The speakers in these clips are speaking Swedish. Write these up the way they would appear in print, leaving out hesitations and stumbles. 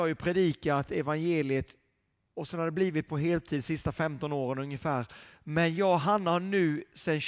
har ju predikat evangeliet och sen har det blivit på heltid sista 15 åren ungefär. Men jag och Hanna har nu sedan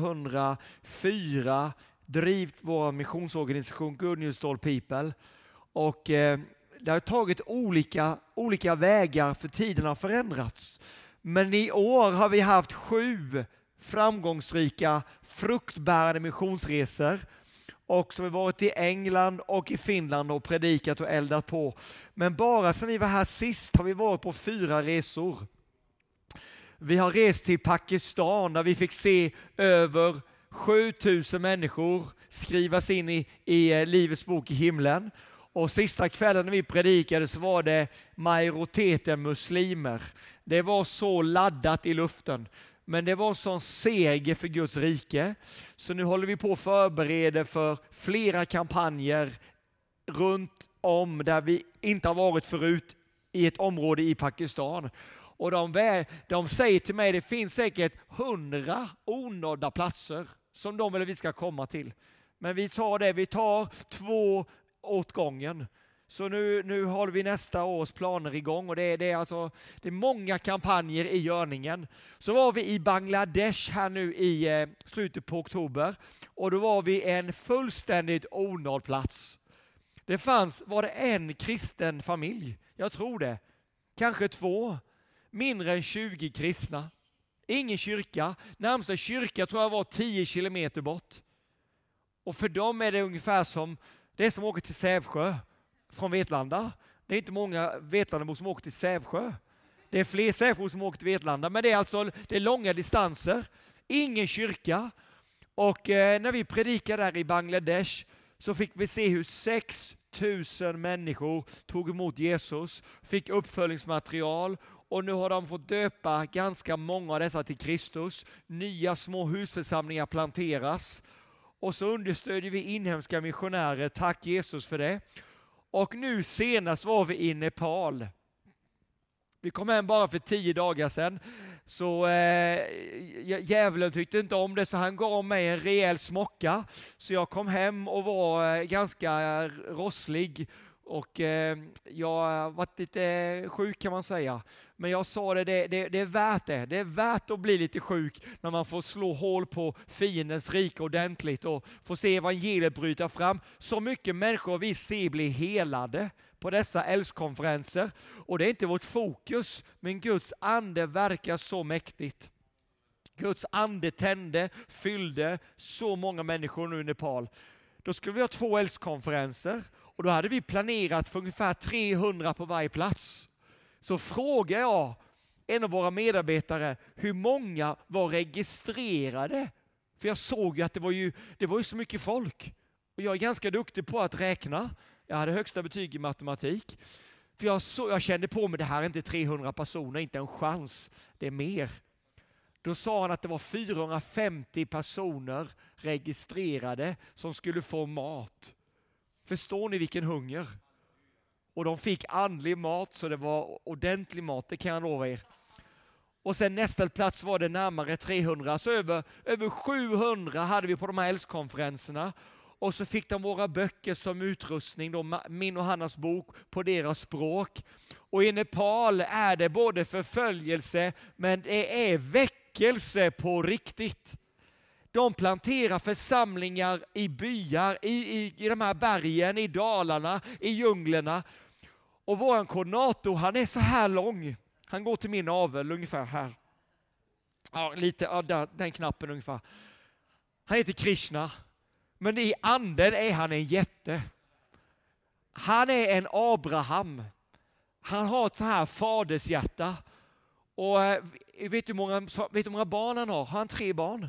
2004 drivit vår missionsorganisation Good News to All People. Och det har tagit olika vägar för tiden har förändrats. Men i år har vi haft 7 framgångsrika fruktbärande missionsresor. Och så har vi varit i England och i Finland och predikat och eldat på. Men bara sedan vi var här sist har vi varit på 4 resor. Vi har rest till Pakistan där vi fick se över 7000 människor skrivas in i Livets bok i himlen. Och sista kvällen när vi predikade så var det majoriteten muslimer. Det var så laddat i luften. Men det var en sån seger för Guds rike. Så nu håller vi på att förbereda för flera kampanjer runt om där vi inte har varit förut i ett område i Pakistan. Och de säger till mig, det finns säkert 100 onådda platser som de vill att vi ska komma till. Men vi tar 2 åt gången. Så nu håller vi nästa års planer igång och det är många kampanjer i görningen. Så var vi i Bangladesh här nu i slutet på oktober och då var vi en fullständigt onådd plats. Var det en kristen familj? Jag tror det. Kanske 2. Mindre än 20 kristna. Ingen kyrka. Närmsta kyrka tror jag var 10 kilometer bort. Och för dem är det ungefär som det är som åker till Sävsjö från Vetlanda. Det är inte många Vetlandabor som åker till Sävsjö. Det är fler Sävsjö som åker till Vetlanda. Men det är långa distanser. Ingen kyrka. Och när vi predikade där i Bangladesh så fick vi se hur 6 000 människor tog emot Jesus. Fick uppföljningsmaterial. Och nu har de fått döpa ganska många av dessa till Kristus. Nya små husförsamlingar planteras. Och så understödjer vi inhemska missionärer. Tack Jesus för det. Och nu senast var vi i Nepal. Vi kom hem bara för 10 dagar sedan. Så djävulen tyckte inte om det så han gav mig en rejäl smocka. Så jag kom hem och var ganska rosslig. Och jag har varit lite sjuk kan man säga. Men jag sa det är värt det. Det är värt att bli lite sjuk när man får slå hål på fiendens rike ordentligt och får se evangeliet bryta fram. Så mycket människor vi ser blir helade på dessa äldskonferenser. Och det är inte vårt fokus, men Guds ande verkar så mäktigt. Guds ande tände, fyllde så många människor nu i Nepal. Då skulle vi ha 2 äldskonferenser. Och då hade vi planerat för ungefär 300 på varje plats. Så frågade jag en av våra medarbetare hur många var registrerade. För jag såg ju att det var ju så mycket folk. Och jag är ganska duktig på att räkna. Jag hade högsta betyg i matematik. För jag kände på mig det här är inte 300 personer, inte en chans. Det är mer. Då sa han att det var 450 personer registrerade som skulle få mat. Förstår ni vilken hunger? Och de fick andlig mat så det var ordentlig mat, det kan jag lova er. Och sen nästa plats var det närmare 300, så över 700 hade vi på de här äldskonferenserna. Och så fick de våra böcker som utrustning, då, min och Hannas bok på deras språk. Och i Nepal är det både förföljelse men det är väckelse på riktigt. De planterar församlingar i byar, i de här bergen, i dalarna, i djunglerna. Och vår koordinator, han är så här lång. Han går till min navel ungefär här. Ja, lite där, den knappen ungefär. Han heter Krishna. Men i anden är han en jätte. Han är en Abraham. Han har ett så här fadershjärta. Och vet du hur många barn han har? Har han 3 barn?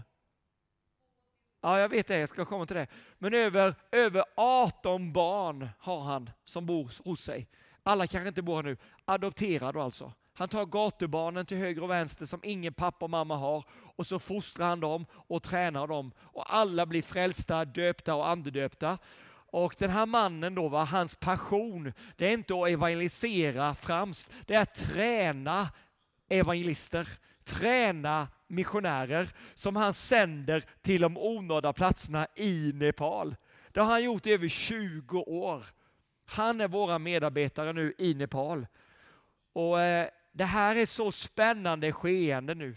Ja, jag vet det. Jag ska komma till det. Men över 18 barn har han som bor hos sig. Alla kanske inte bor här nu. Adopterad alltså. Han tar gatubarnen till höger och vänster som ingen pappa och mamma har. Och så fostrar han dem och tränar dem. Och alla blir frälsta, döpta och andedöpta. Och den här mannen då, hans passion, det är inte att evangelisera främst. Det är att träna evangelister. Träna missionärer som han sänder till de onådda platserna i Nepal. Det har han gjort i över 20 år. Han är våra medarbetare nu i Nepal. Och det här är ett så spännande skeende nu.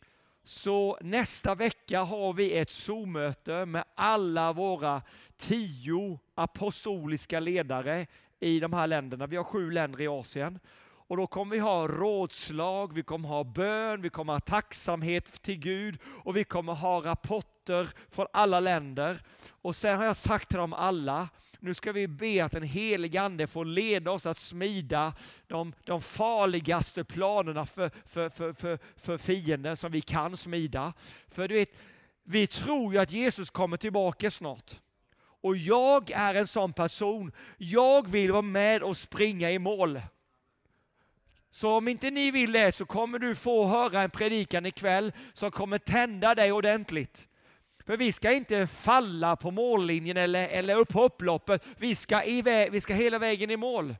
Så nästa vecka har vi ett Zoom-möte med alla våra 10 apostoliska ledare i de här länderna. Vi har 7 länder i Asien. Och då kommer vi ha rådslag, vi kommer ha bön, vi kommer ha tacksamhet till Gud och vi kommer ha rapporter från alla länder. Och sen har jag sagt till dem alla, nu ska vi be att den helige Ande får leda oss att smida de farligaste planerna för fienden som vi kan smida. För du vet, vi tror ju att Jesus kommer tillbaka snart. Och jag är en sån person, jag vill vara med och springa i mål. Så om inte ni vill det så kommer du få höra en predikan ikväll som kommer tända dig ordentligt. För vi ska inte falla på mållinjen eller upp på upploppet. Vi ska hela vägen i mål.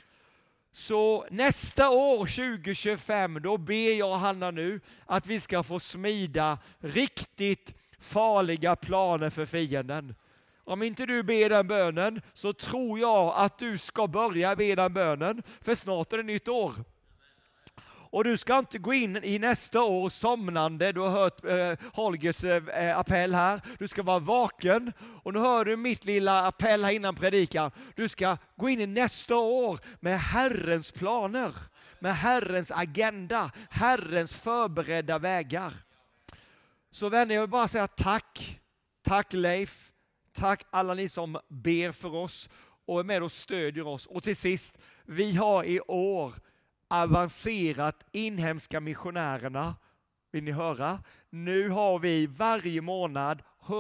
Så nästa år 2025 då ber jag Hanna nu att vi ska få smida riktigt farliga planer för fienden. Om inte du ber den bönen så tror jag att du ska börja be den bönen, för snart är det nytt år. Och du ska inte gå in i nästa år somnande. Du har hört Holgers appell här. Du ska vara vaken. Och nu hör du mitt lilla appell här innan predikan. Du ska gå in i nästa år med Herrens planer. Med Herrens agenda. Herrens förberedda vägar. Så vänner, jag vill bara säga tack. Tack Leif. Tack alla ni som ber för oss och är med och stödjer oss. Och till sist, vi har i år avancerat inhemska missionärerna. Vill ni höra? Nu har vi varje månad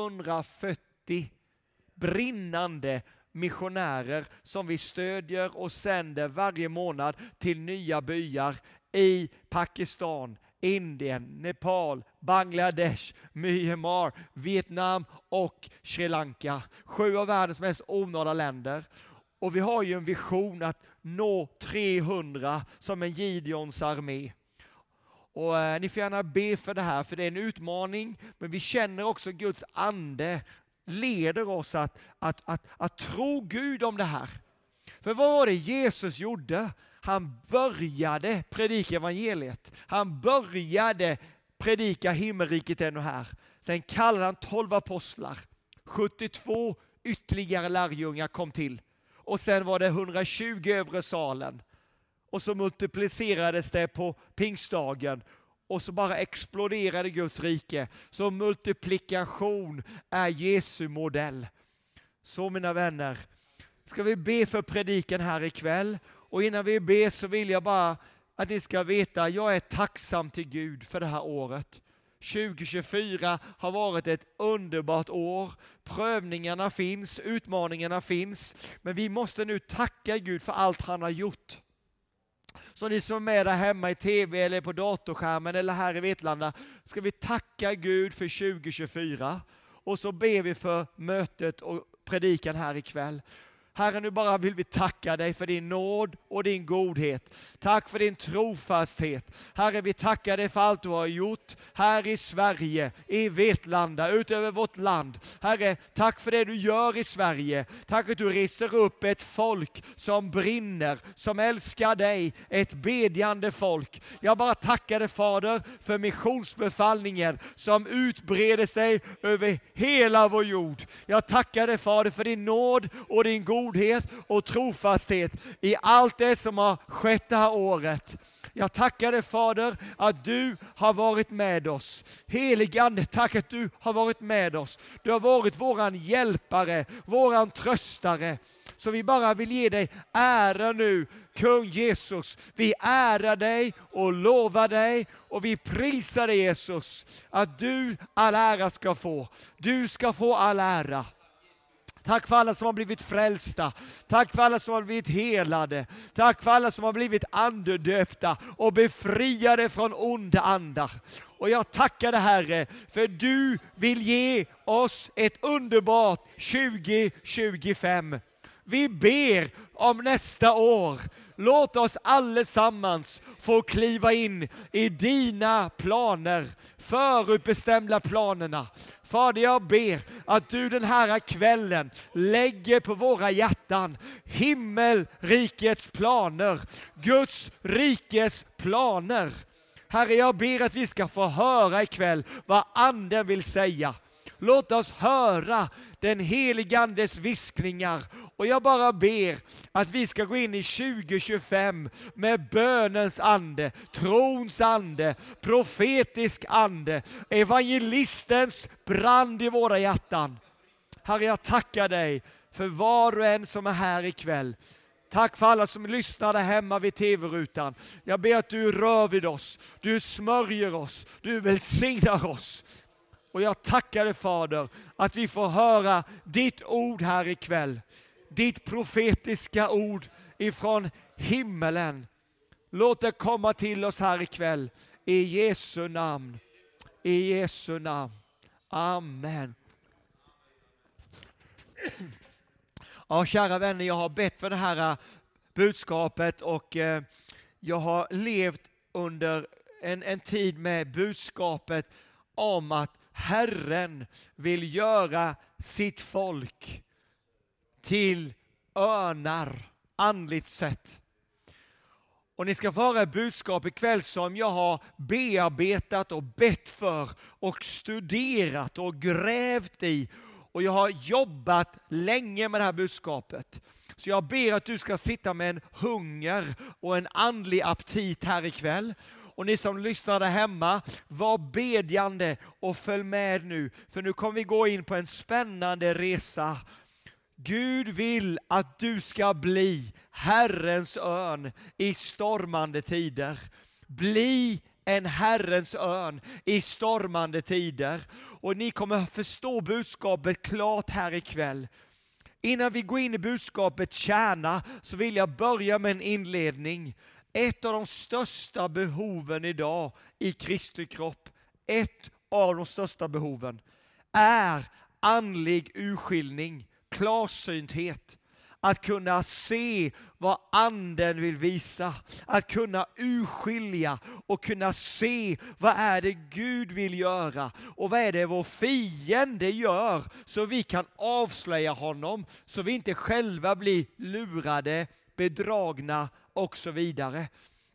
140 brinnande missionärer som vi stödjer och sänder varje månad till nya byar i Pakistan, Indien, Nepal, Bangladesh, Myanmar, Vietnam och Sri Lanka. 7 av världens mest onådda länder. Och vi har ju en vision att nå 300 som en Gideons armé. Och ni får gärna be för det här, för det är en utmaning. Men vi känner också Guds ande leder oss att tro Gud om det här. För vad var det Jesus gjorde? Han började predika evangeliet. Han började predika himmelriket ännu här. Sen kallade han 12 apostlar. 72 ytterligare lärjungar kom till. Och sen var det 120 övre salen. Och så multiplicerades det på pingstdagen. Och så bara exploderade Guds rike. Så multiplikation är Jesu modell. Så mina vänner, ska vi be för predikan här ikväll. Och innan vi ber så vill jag bara att ni ska veta, jag är tacksam till Gud för det här året. 2024 har varit ett underbart år. Prövningarna finns, utmaningarna finns. Men vi måste nu tacka Gud för allt han har gjort. Så ni som är med där hemma i tv eller på datorskärmen eller här i Vetlanda, ska vi tacka Gud för 2024. Och så ber vi för mötet och predikan här ikväll. Herre, nu bara vill vi tacka dig för din nåd och din godhet. Tack för din trofasthet. Herre, vi tackar dig för allt du har gjort här i Sverige, i Vetlanda, utöver vårt land. Herre, tack för det du gör i Sverige. Tack att du reser upp ett folk som brinner, som älskar dig, ett bedjande folk. Jag bara tackar dig, Fader, för missionsbefallningen som utbreder sig över hela vår jord. Jag tackar dig, Fader, för din nåd och din godhet och trofasthet i allt det som har skett det här året. Jag tackar dig, Fader, att du har varit med oss. Helige Ande, tack att du har varit med oss. Du har varit våran hjälpare, våran tröstare. Så vi bara vill ge dig ära nu, kung Jesus. Vi ärar dig och lovar dig och vi prisar dig, Jesus, att du all ära ska få. Du ska få all ära. Tack för alla som har blivit frälsta. Tack för alla som har blivit helade. Tack för alla som har blivit andedöpta och befriade från onda andar. Och jag tackar dig, Herre, för du vill ge oss ett underbart 2025. Vi ber om nästa år. Låt oss allesammans få kliva in i dina planer, förutbestämda planerna. Fader, jag ber att du den här kvällen lägger på våra hjärtan himmelrikets planer, Guds rikes planer. Herre, jag ber att vi ska få höra ikväll vad anden vill säga. Låt oss höra den helige andes viskningar. Och jag bara ber att vi ska gå in i 2025 med bönens ande, trons ande, profetisk ande, evangelistens brand i våra hjärtan. Herre, jag tackar dig för var och en som är här ikväll. Tack för alla som lyssnar där hemma vid tv-rutan. Jag ber att du rör vid oss, du smörjer oss, du välsignar oss. Och jag tackar dig, Fader, att vi får höra ditt ord här ikväll. Ditt profetiska ord ifrån himmelen. Låt det komma till oss här ikväll. I Jesu namn. I Jesu namn. Amen. Ja, kära vänner, jag har bett för det här budskapet och jag har levt under en tid med budskapet om att Herren vill göra sitt folk till örnar, andligt sett. Och ni ska få höra ett budskap ikväll som jag har bearbetat och bett för och studerat och grävt i. Och jag har jobbat länge med det här budskapet. Så jag ber att du ska sitta med en hunger och en andlig aptit här ikväll. Och ni som lyssnar där hemma, var bedjande och följ med nu. För nu kommer vi gå in på en spännande resa. Gud vill att du ska bli Herrens örn i stormande tider. Bli en Herrens örn i stormande tider. Och ni kommer förstå budskapet klart här ikväll. Innan vi går in i budskapet kärna så vill jag börja med en inledning. Ett av de största behoven idag i Kristi kropp, ett av de största behoven, är andlig urskiljning, klarsynthet. Att kunna se vad anden vill visa. Att kunna urskilja och kunna se vad är det Gud vill göra. Och vad är det vår fiende gör så vi kan avslöja honom. Så vi inte själva blir lurade, bedragna och så vidare.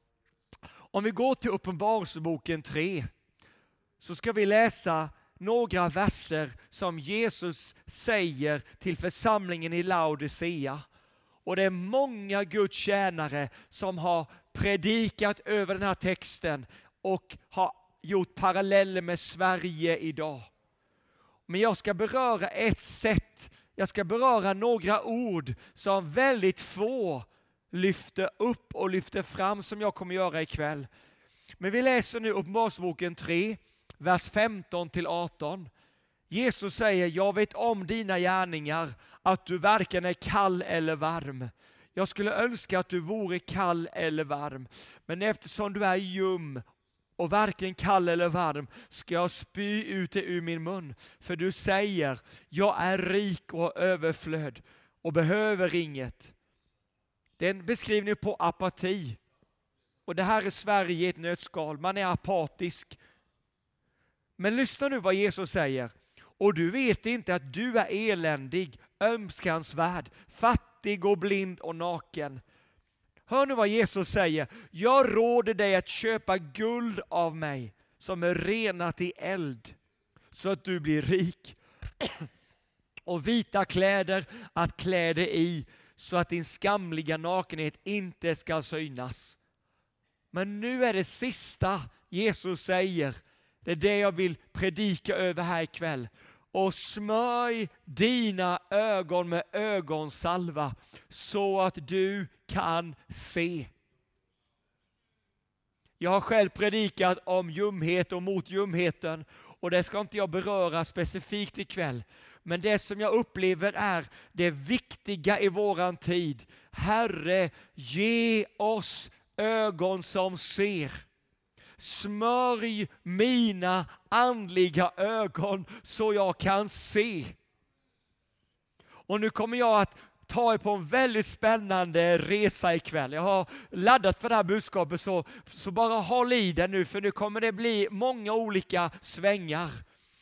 Om vi går till Uppenbarelseboken 3 så ska vi läsa några verser som Jesus säger till församlingen i Laodicea. Och det är många Guds tjänare som har predikat över den här texten och har gjort paralleller med Sverige idag. Men jag ska beröra ett sätt, jag ska beröra några ord som väldigt få lyfter upp och lyfter fram som jag kommer göra ikväll. Men vi läser nu Uppenbarelseboken 3, vers 15-18. Jesus säger, jag vet om dina gärningar, att du varken är kall eller varm. Jag skulle önska att du vore kall eller varm. Men eftersom du är ljum och varken kall eller varm ska jag spy ut det ur min mun. För du säger, jag är rik och överflöd och behöver inget. Det är en beskrivning på apati. Och det här är Sverige i ett nötskal. Man är apatisk. Men lyssna nu vad Jesus säger. Och du vet inte att du är eländig, ömskansvärd, fattig och blind och naken. Hör nu vad Jesus säger. Jag råder dig att köpa guld av mig som är renat i eld så att du blir rik. Och vita kläder att klä dig i så att din skamliga nakenhet inte ska synas. Men nu är det sista Jesus säger. Det är det jag vill predika över här ikväll. Och smörj dina ögon med ögonsalva så att du kan se. Jag har själv predikat om ljumhet och mot ljumheten. Och det ska inte jag beröra specifikt ikväll. Men det som jag upplever är det viktiga i våran tid. Herre, ge oss ögon som ser. Smörj mina andliga ögon så jag kan se. Och nu kommer jag att ta er på en väldigt spännande resa ikväll. Jag har laddat för det här budskapet, så bara håll i det nu, för nu kommer det bli många olika svängar.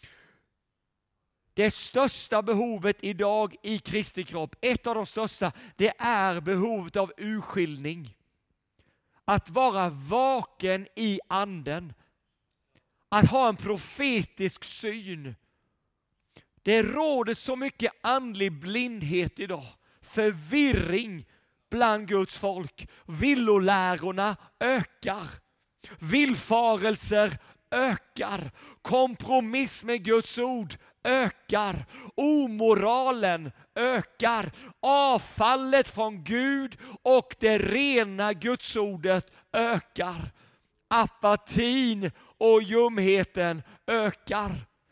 Det största behovet idag i Kristi kropp, ett av de största, det är behovet av urskiljning. Att vara vaken i anden. Att ha en profetisk syn. Det råder så mycket andlig blindhet idag. Förvirring bland Guds folk. Villolärorna ökar. Villfarelser ökar. Kompromiss med Guds ord ökar. Omoralen ökar. Avfallet från Gud och det rena Gudsordet ökar. Apatin och ljumheten ökar.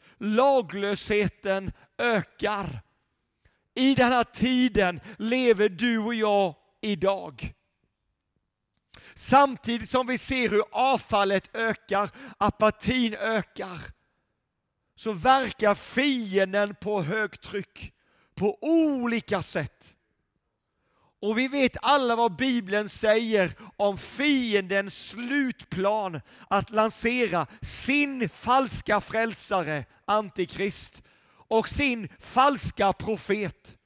Laglösheten ökar. I den här tiden lever du och jag idag. Samtidigt som vi ser hur avfallet ökar, apatin ökar, så verkar fienden på högtryck på olika sätt. Och vi vet alla vad Bibeln säger om fiendens slutplan att lansera sin falska frälsare, Antikrist, och sin falska profet.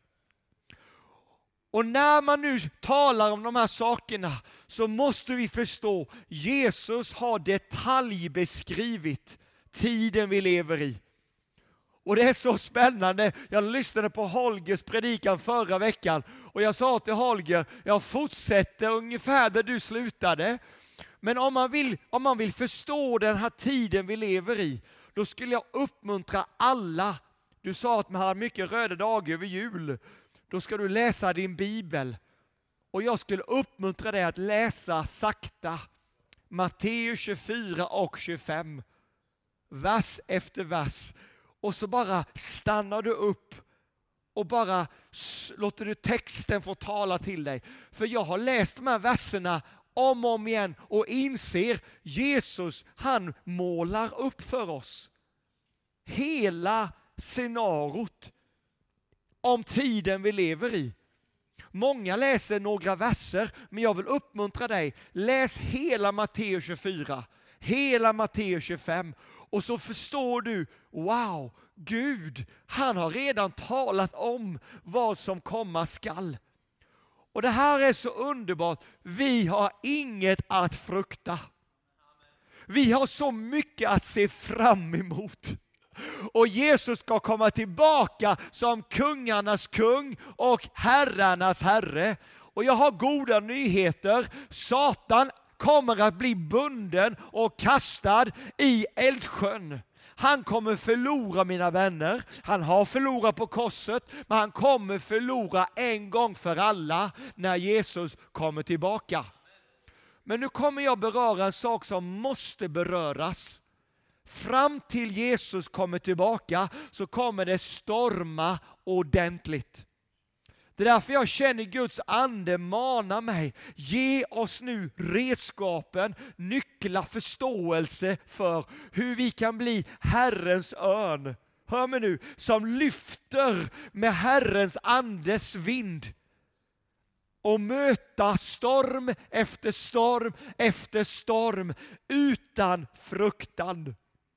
Och när man nu talar om de här sakerna så måste vi förstå, Jesus har detaljbeskrivit tiden vi lever i. Och det är så spännande. Jag lyssnade på Holgers predikan förra veckan och jag sa till Holger, jag fortsätter ungefär där du slutade. Men om man vill förstå den här tiden vi lever i, då skulle jag uppmuntra alla. Du sa att man har mycket röda dagar över jul. Då ska du läsa din bibel. Och jag skulle uppmuntra dig att läsa sakta Matteus 24 och 25. Vers efter vers. Och så bara stannar du upp och bara låter du texten få tala till dig. För jag har läst de här verserna om och om igen och inser Jesus, han målar upp för oss hela scenariot om tiden vi lever i. Många läser några verser, men jag vill uppmuntra dig. Läs hela Matteus 24, hela Matteus 25. Och så förstår du, wow, Gud, han har redan talat om vad som komma skall. Och det här är så underbart. Vi har inget att frukta. Vi har så mycket att se fram emot. Och Jesus ska komma tillbaka som kungarnas kung och herrarnas herre. Och jag har goda nyheter. Satan kommer att bli bunden och kastad i eldsjön. Han kommer förlora, mina vänner. Han har förlorat på korset, men han kommer förlora en gång för alla när Jesus kommer tillbaka. Men nu kommer jag beröra en sak som måste beröras. Fram till Jesus kommer tillbaka så kommer det storma ordentligt. Det är därför jag känner Guds ande mana mig. Ge oss nu redskapen, nycklar, förståelse för hur vi kan bli Herrens örn. Hör mig nu, som lyfter med Herrens andes vind. Och möta storm efter storm efter storm utan fruktan.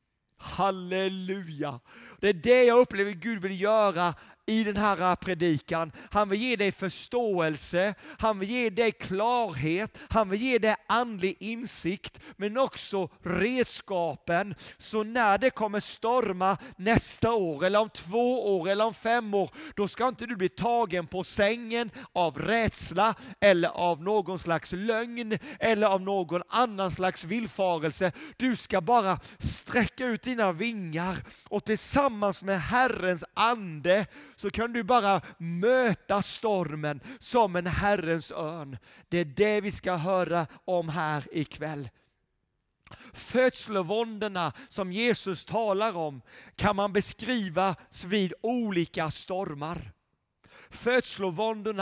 Halleluja! Det är det jag upplever Gud vill göra i den här predikan. Han vill ge dig förståelse, han vill ge dig klarhet, han vill ge dig andlig insikt, men också redskapen. Så när det kommer storma nästa år, eller om 2 år, eller om 5 år, då ska inte du bli tagen på sängen av rädsla, eller av någon slags lögn, eller av någon annan slags villfarelse. Du ska bara sträcka ut dina vingar, och tillsammans med Herrens ande så kan du bara möta stormen som en Herrens örn. Det är det vi ska höra om här ikväll. Födslovåndorna som Jesus talar om kan man beskriva vid olika stormar. Födslovåndorna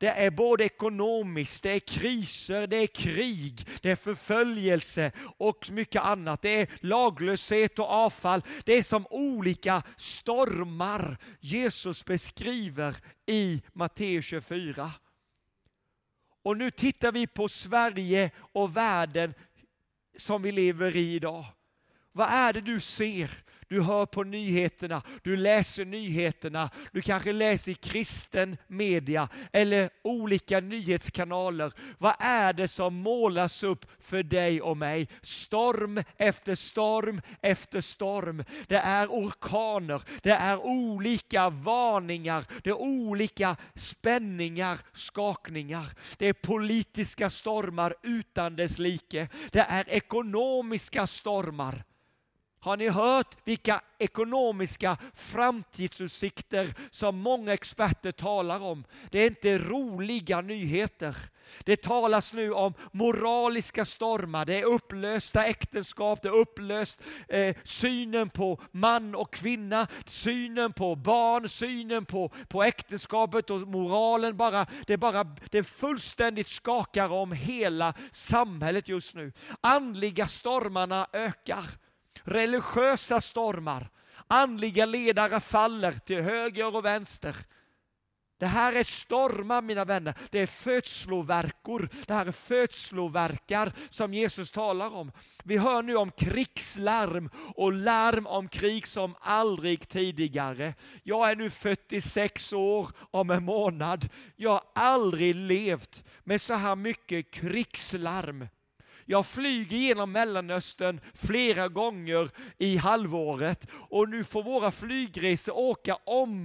Det är både ekonomiskt, det är kriser, det är krig, det är förföljelse och mycket annat. Det är laglöshet och avfall. Det är som olika stormar Jesus beskriver i Matteus 24. Och nu tittar vi på Sverige och världen som vi lever i idag. Vad är det du ser? Du hör på nyheterna, du läser nyheterna, du kanske läser i kristen media eller olika nyhetskanaler. Vad är det som målas upp för dig och mig? Storm efter storm efter storm. Det är orkaner, det är olika varningar, det är olika spänningar, skakningar. Det är politiska stormar utan dess like. Det är ekonomiska stormar. Har ni hört vilka ekonomiska framtidsutsikter som många experter talar om? Det är inte roliga nyheter. Det talas nu om moraliska stormar, det är upplösta äktenskap, det är upplöst synen på man och kvinna, synen på barn, synen på äktenskapet och moralen. Det fullständigt skakar om hela samhället just nu. Andliga stormarna ökar. Religiösa stormar, andliga ledare faller till höger och vänster. Det här är stormar, mina vänner. Det är födslovärkor. Det här är födslovärkar som Jesus talar om. Vi hör nu om krigslarm och larm om krig som aldrig tidigare. Jag är nu 46 år om en månad. Jag har aldrig levt med så här mycket krigslarm. Jag flyger genom Mellanöstern flera gånger i halvåret och nu får våra flygresor åka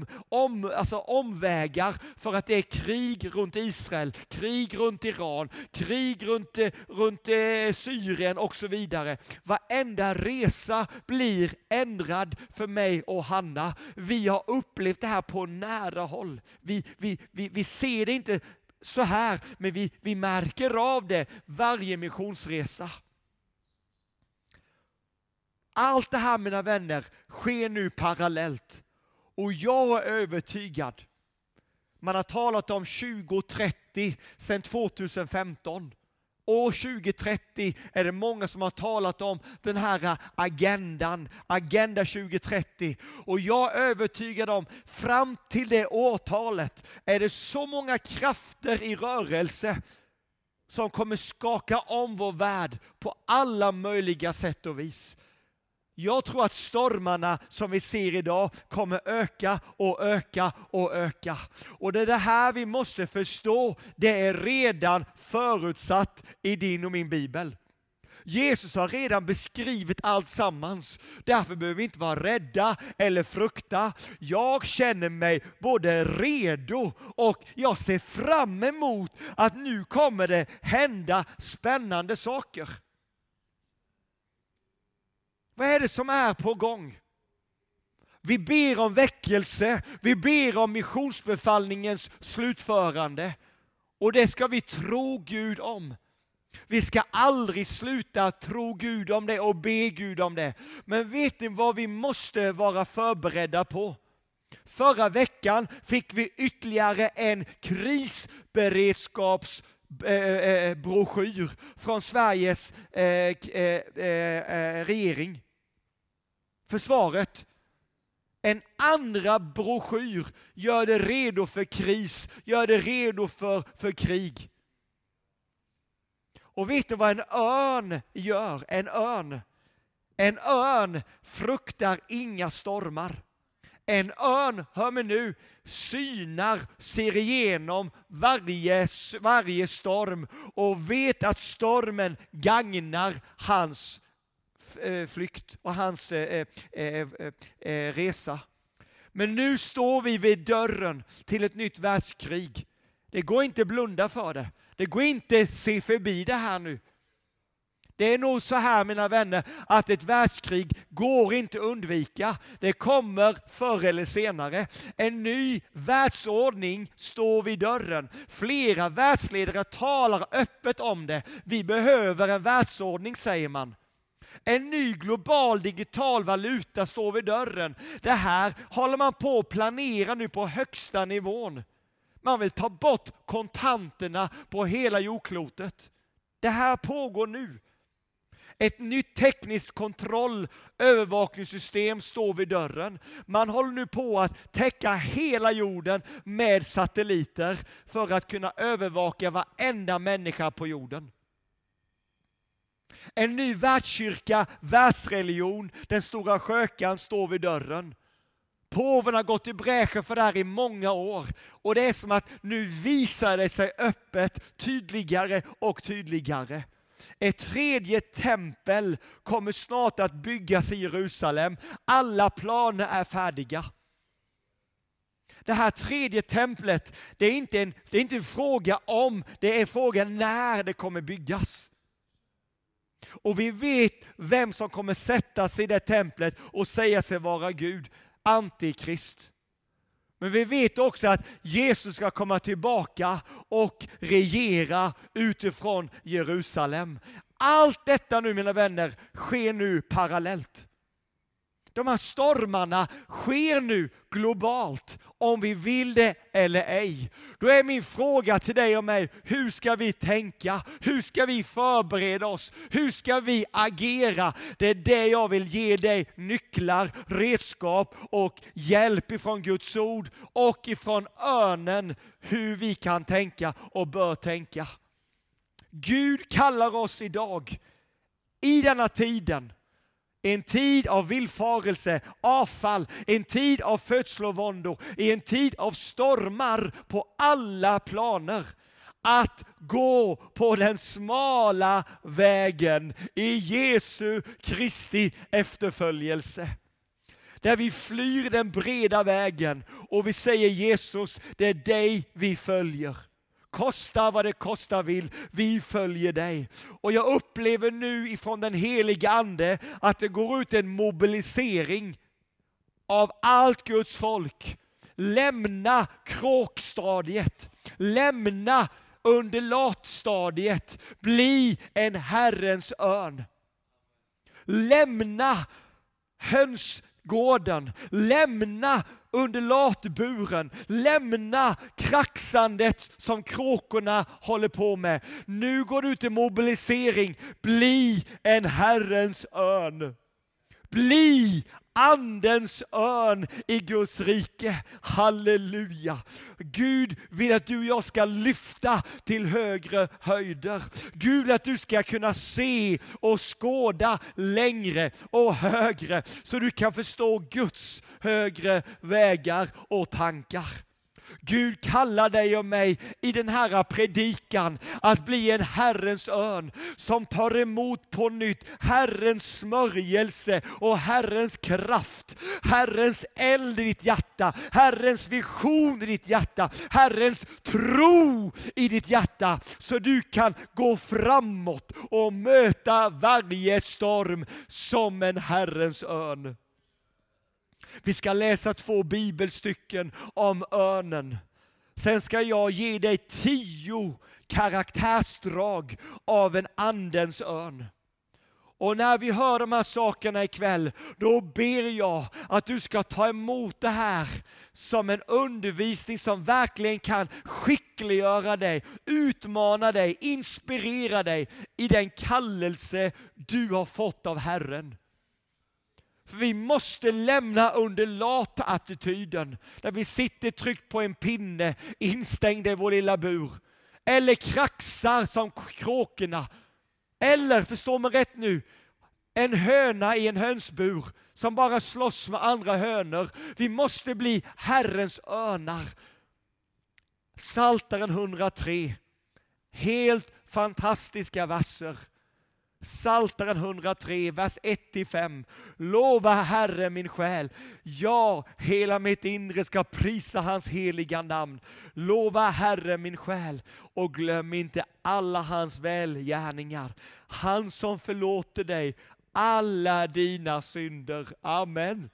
omvägar för att det är krig runt Israel, krig runt Iran, krig runt Syrien och så vidare. Varenda resa blir ändrad för mig och Hanna. Vi har upplevt det här på nära håll. Vi ser det inte så här, men vi märker av det varje missionsresa. Allt det här, mina vänner, sker nu parallellt. Och jag är övertygad. Man har talat om 2030 sedan 2015. År 2030 är det många som har talat om den här agendan, Agenda 2030. Och jag är övertygad om, fram till det årtalet är det så många krafter i rörelse som kommer skaka om vår värld på alla möjliga sätt och vis. Jag tror att stormarna som vi ser idag kommer öka och öka och öka. Och det är det här vi måste förstå. Det är redan förutsatt i din och min bibel. Jesus har redan beskrivit allt sammans. Därför behöver vi inte vara rädda eller frukta. Jag känner mig både redo och jag ser fram emot att nu kommer det hända spännande saker. Vad är det som är på gång? Vi ber om väckelse, vi ber om missionsbefallningens slutförande. Och det ska vi tro Gud om. Vi ska aldrig sluta tro Gud om det och be Gud om det. Men vet ni vad vi måste vara förberedda på? Förra veckan fick vi ytterligare en krisberedskapsbroschyr från Sveriges regering. Försvaret. En andra broschyr gör det redo för kris, gör det redo för krig. Och vet du vad en örn gör? En örn fruktar inga stormar. En örn, hör mig nu, ser igenom varje storm och vet att stormen gagnar hans flykt och hans resa. Men nu står vi vid dörren till ett nytt världskrig. Det går inte att blunda för det. Det går inte att se förbi det här nu. Det är nog så här, mina vänner, att ett världskrig går inte att undvika. Det kommer förr eller senare. En ny världsordning står vid dörren. Flera världsledare talar öppet om det. Vi behöver en världsordning, säger man. En ny global digital valuta står vid dörren. Det här håller man på att planera nu på högsta nivån. Man vill ta bort kontanterna på hela jordklotet. Det här pågår nu. Ett nytt tekniskt övervakningssystem står vid dörren. Man håller nu på att täcka hela jorden med satelliter för att kunna övervaka varenda människa på jorden. En ny världskyrka, världsreligion, den stora skökan står vid dörren. Påven har gått i bräschen för det här i många år. Och det är som att nu visar det sig öppet, tydligare och tydligare. Ett tredje tempel kommer snart att byggas i Jerusalem. Alla planer är färdiga. Det här tredje templet, det är inte en fråga om, det är en fråga när det kommer byggas. Och vi vet vem som kommer sätta sig i det templet och säga sig vara Gud. Antikrist. Men vi vet också att Jesus ska komma tillbaka och regera utifrån Jerusalem. Allt detta nu, mina vänner, sker nu parallellt. De här stormarna sker nu globalt, om vi vill det eller ej. Då är min fråga till dig och mig, hur ska vi tänka? Hur ska vi förbereda oss? Hur ska vi agera? Det är det jag vill ge dig nycklar, redskap och hjälp ifrån Guds ord och ifrån örnen, hur vi kan tänka och bör tänka. Gud kallar oss idag, i denna tiden, en tid av villfarelse, avfall, en tid av födslovåndor, en tid av stormar på alla planer. Att gå på den smala vägen i Jesu Kristi efterföljelse. Där vi flyr den breda vägen och vi säger Jesus, det är dig vi följer. Kosta vad det kosta vill, vi följer dig. Och jag upplever nu ifrån den heliga ande att det går ut en mobilisering av allt Guds folk. Lämna kråkstadiet, lämna undulatstadiet, bli en Herrens örn. Lämna hönsgården, lämna undulatburen, lämna kraxandet som kråkorna håller på med. Nu går du ut i mobilisering, bli en Herrens örn. Bli andens örn i Guds rike. Halleluja. Gud vill att du och jag ska lyfta till högre höjder. Gud vill att du ska kunna se och skåda längre och högre. Så du kan förstå Guds högre vägar och tankar. Gud kallar dig och mig i den här predikan att bli en Herrens örn som tar emot på nytt Herrens smörjelse och Herrens kraft, Herrens eld i ditt hjärta, Herrens vision i ditt hjärta, Herrens tro i ditt hjärta, så du kan gå framåt och möta varje storm som en Herrens örn. Vi ska läsa 2 bibelstycken om örnen. Sen ska jag ge dig 10 karaktärsdrag av en andens örn. Och när vi hör de här sakerna ikväll, då ber jag att du ska ta emot det här som en undervisning som verkligen kan skickliggöra dig, utmana dig, inspirera dig i den kallelse du har fått av Herren. För vi måste lämna underlat-attityden där vi sitter tryckt på en pinne instängda i vår lilla bur. Eller kraxar som kråkorna. Eller, förstå mig rätt nu, en höna i en hönsbur som bara slåss med andra hönor. Vi måste bli Herrens örnar. Psaltaren 103. Helt fantastiska verser. Psaltaren 103, vers 1-5. Lova Herre min själ. Ja, hela mitt inre ska prisa hans heliga namn. Lova Herre min själ och glöm inte alla hans välgärningar. Han som förlåter dig alla dina synder. Amen.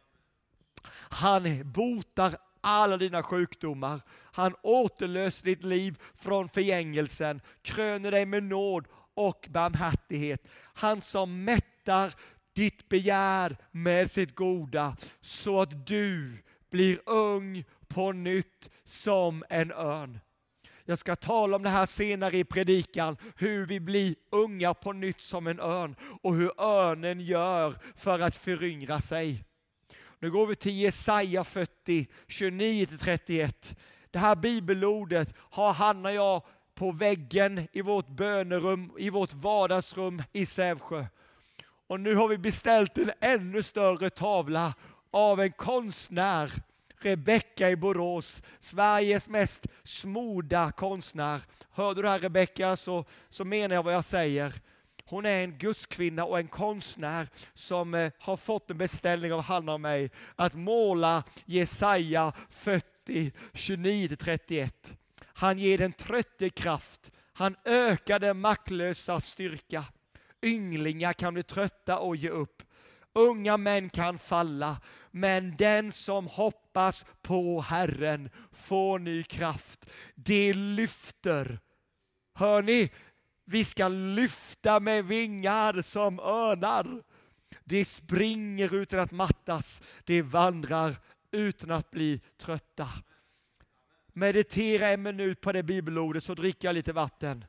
Han botar alla dina sjukdomar. Han återlöser ditt liv från förgängelsen. Kröner dig med nåd och barmhärtighet. Han som mättar ditt begär med sitt goda så att du blir ung på nytt som en örn. Jag ska tala om det här senare i predikan, hur vi blir unga på nytt som en örn och hur örnen gör för att föryngra sig. Nu går vi till Jesaja 40, 29-31. Det här bibelordet har Hanna och jag på väggen i vårt bönerum, i vårt vardagsrum i Sävsjö. Och nu har vi beställt en ännu större tavla av en konstnär, Rebecka i Borås, Sveriges mest smorda konstnär. Hör du det här Rebecka, så menar jag vad jag säger. Hon är en gudskvinna och en konstnär som har fått en beställning av Hanna och mig att måla Jesaja 40, 29-31. Han ger den trötte kraft, han ökar den maktlösa styrka. Ynglingar kan bli trötta och ge upp. Unga män kan falla, men den som hoppas på Herren får ny kraft. Det lyfter. Hör ni? Vi ska lyfta med vingar som örnar. Det springer utan att mattas. Det vandrar utan att bli trötta. Meditera en minut på det bibelordet så dricker jag lite vatten.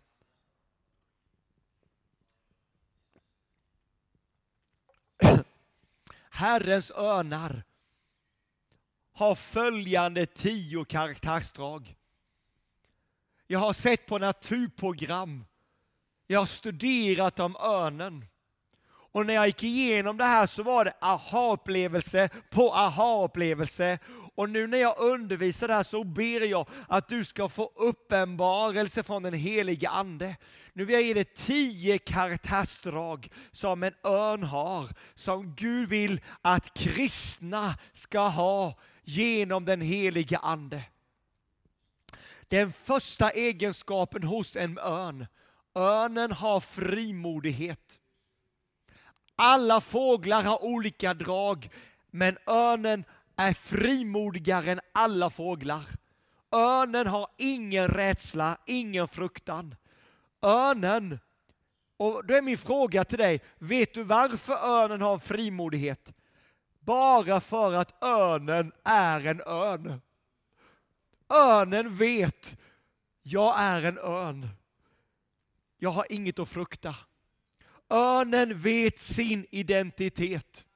Herrens örnar har följande 10 karaktärsdrag. Jag har sett på naturprogram. Jag har studerat om örnen. Och när jag gick igenom det här så var det aha-upplevelse på aha-upplevelse. Och nu när jag undervisar det här så ber jag att du ska få uppenbarelse från den helige ande. Nu vill jag ge dig 10 karaktärsdrag som en örn har. Som Gud vill att kristna ska ha genom den helige ande. Den första egenskapen hos en örn. Örnen har frimodighet. Alla fåglar har olika drag, men örnen är frimodigare än alla fåglar. Örnen har ingen rädsla, ingen fruktan. Örnen, och då är min fråga till dig, vet du varför örnen har frimodighet? Bara för att örnen är en örn. Örnen vet, jag är en örn. Jag har inget att frukta. Örnen vet sin identitet.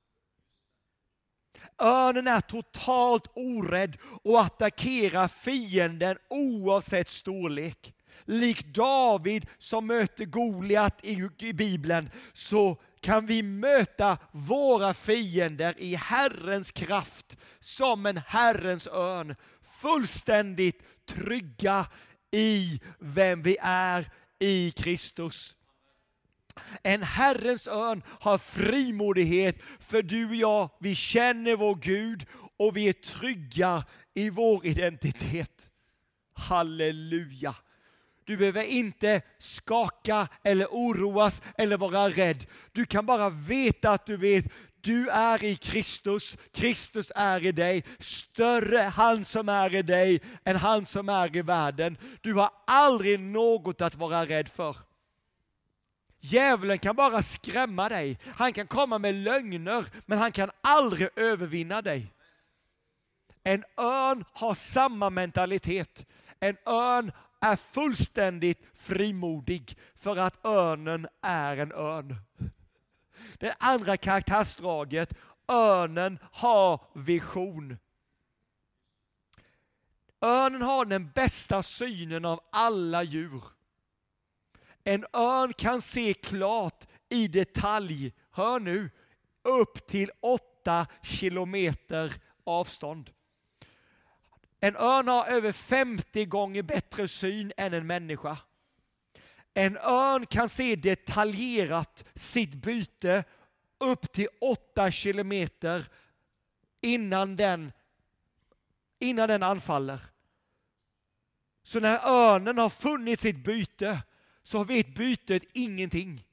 Örnen är totalt orädd och attackerar fienden oavsett storlek. Likt David som möter Goliat i Bibeln så kan vi möta våra fiender i Herrens kraft som en Herrens örn. Fullständigt trygga i vem vi är i Kristus. En Herrens örn har frimodighet för du och jag, vi känner vår Gud och vi är trygga i vår identitet. Halleluja! Du behöver inte skaka eller oroas eller vara rädd. Du kan bara veta att du vet, du är i Kristus, Kristus är i dig. Större han som är i dig än han som är i världen. Du har aldrig något att vara rädd för. Djävulen kan bara skrämma dig. Han kan komma med lögner, men han kan aldrig övervinna dig. En örn har samma mentalitet. En örn är fullständigt frimodig för att örnen är en örn. Det andra karaktärsdraget, örnen har vision. Örnen har den bästa synen av alla djur. En örn kan se klart i detalj, hör nu, upp till 8 kilometer avstånd. En örn har över 50 gånger bättre syn än en människa. En örn kan se detaljerat sitt byte upp till 8 kilometer innan den anfaller. Så när örnen har funnit sitt byte så vet bytet ingenting.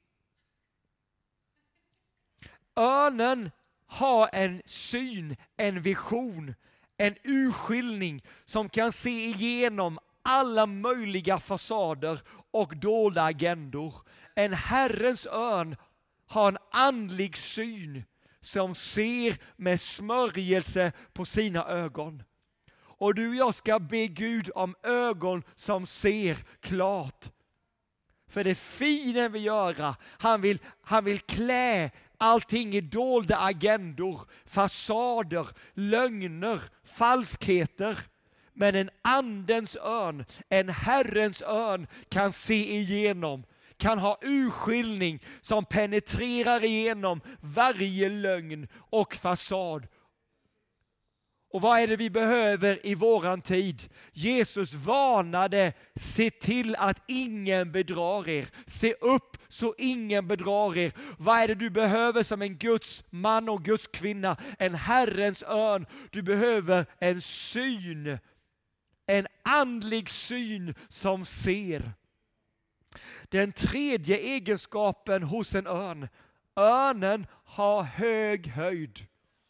Örnen har en syn, en vision, en urskiljning som kan se igenom alla möjliga fasader och dolda agendor. En Herrens örn har en andlig syn som ser med smörjelse på sina ögon. Och du och jag ska be Gud om ögon som ser klart. För det fienden vill göra, han vill klä allting i dolda agendor, fasader, lögner, falskheter. Men en andens örn, en Herrens örn kan se igenom, kan ha urskiljning som penetrerar igenom varje lögn och fasad. Och vad är det vi behöver i våran tid? Jesus varnade, se till att ingen bedrar er. Se upp så ingen bedrar er. Vad är det du behöver som en Guds man och Guds kvinna? En Herrens örn. Du behöver en syn. En andlig syn som ser. Den tredje egenskapen hos en örn. Örnen har hög höjd.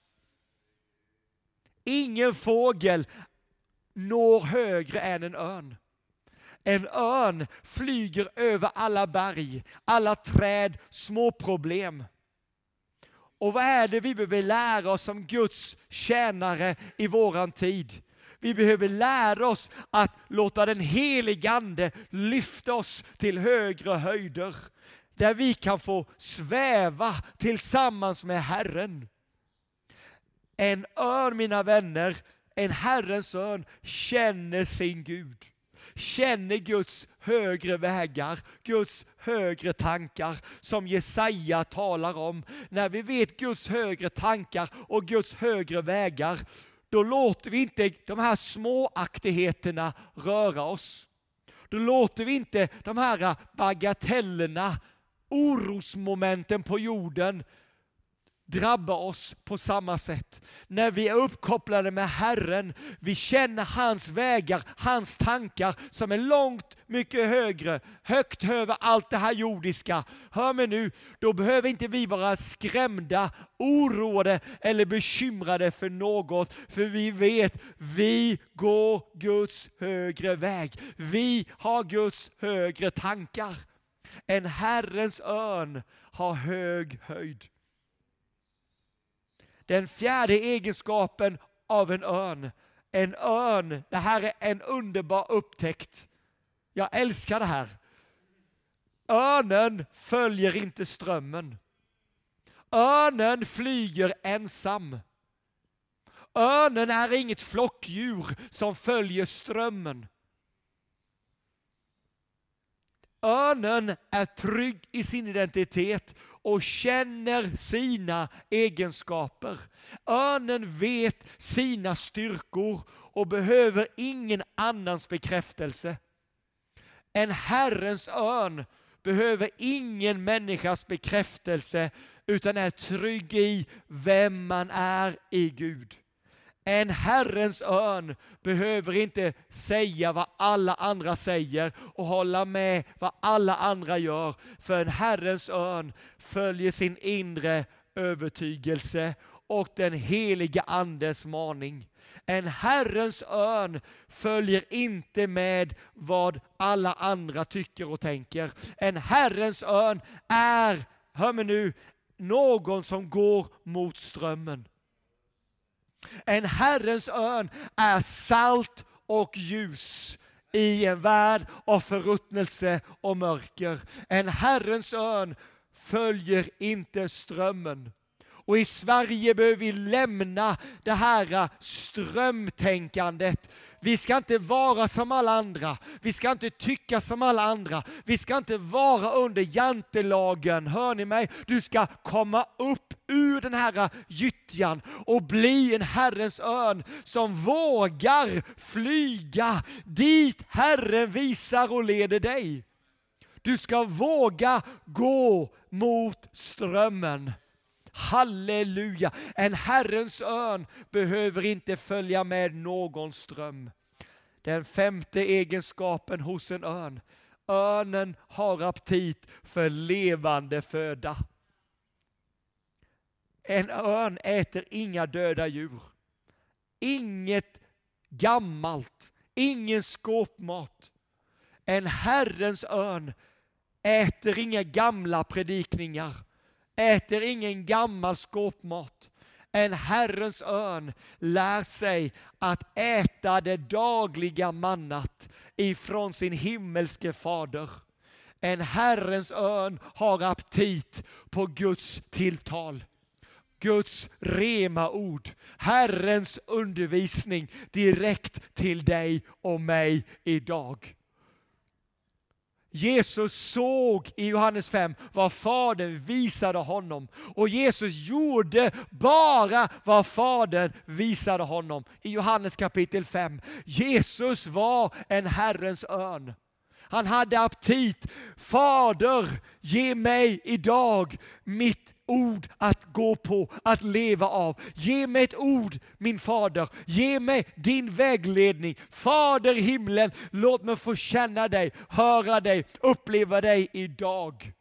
Ingen fågel når högre än en örn. En örn flyger över alla berg, alla träd, små problem. Och vad är det vi behöver lära oss som Guds tjänare i våran tid? Vi behöver lära oss att låta den helige Ande lyfta oss till högre höjder. Där vi kan få sväva tillsammans med Herren. En örn, mina vänner, en Herrens örn känner sin Gud. Känner Guds högre vägar, Guds högre tankar som Jesaja talar om. När vi vet Guds högre tankar och Guds högre vägar, då låter vi inte de här småaktigheterna röra oss. Då låter vi inte de här bagatellerna, orosmomenten på jorden drabba oss på samma sätt. När vi är uppkopplade med Herren, vi känner hans vägar, hans tankar som är långt mycket högre, högt över allt det här jordiska. Hör mig nu, då behöver inte vi vara skrämda, oroade eller bekymrade för något. För vi vet, vi går Guds högre väg. Vi har Guds högre tankar. En Herrens örn har hög höjd. Den fjärde egenskapen av en örn, det här är en underbar upptäckt. Jag älskar det här. Örnen följer inte strömmen. Örnen flyger ensam. Örnen är inget flockdjur som följer strömmen. Örnen är trygg i sin identitet och känner sina egenskaper. Örnen vet sina styrkor och behöver ingen annans bekräftelse. En Herrens örn behöver ingen människas bekräftelse utan är trygg i vem man är i Gud. En Herrens örn behöver inte säga vad alla andra säger och hålla med vad alla andra gör. För en Herrens örn följer sin inre övertygelse och den heliga Andes maning. En Herrens örn följer inte med vad alla andra tycker och tänker. En Herrens örn är, hör mig nu, någon som går mot strömmen. En Herrens örn är salt och ljus i en värld av förruttnelse och mörker. En Herrens örn följer inte strömmen. Och i Sverige behöver vi lämna det här strömtänkandet. Vi ska inte vara som alla andra. Vi ska inte tycka som alla andra. Vi ska inte vara under jantelagen. Hör ni mig? Du ska komma upp ur den här gyttjan och bli en Herrens örn som vågar flyga dit Herren visar och leder dig. Du ska våga gå mot strömmen. Halleluja! En Herrens örn behöver inte följa med någon ström. Den femte egenskapen hos en örn. Örnen har aptit för levande föda. En örn äter inga döda djur. Inget gammalt. Ingen skåpmat. En Herrens örn äter inga gamla predikningar. Äter ingen gammal skåpmat. En Herrens örn lär sig att äta det dagliga mannat ifrån sin himmelske fader. En Herrens örn har aptit på Guds tilltal. Guds rema ord, Herrens undervisning direkt till dig och mig idag. Jesus såg i Johannes 5 vad Fadern visade honom. Och Jesus gjorde bara vad Fadern visade honom. I Johannes kapitel 5. Jesus var en Herrens örn. Han hade aptit. Fader, ge mig idag mitt ord att gå på, att leva av. Ge mig ett ord, min fader. Ge mig din vägledning. Fader i himlen, låt mig få känna dig, höra dig, uppleva dig idag.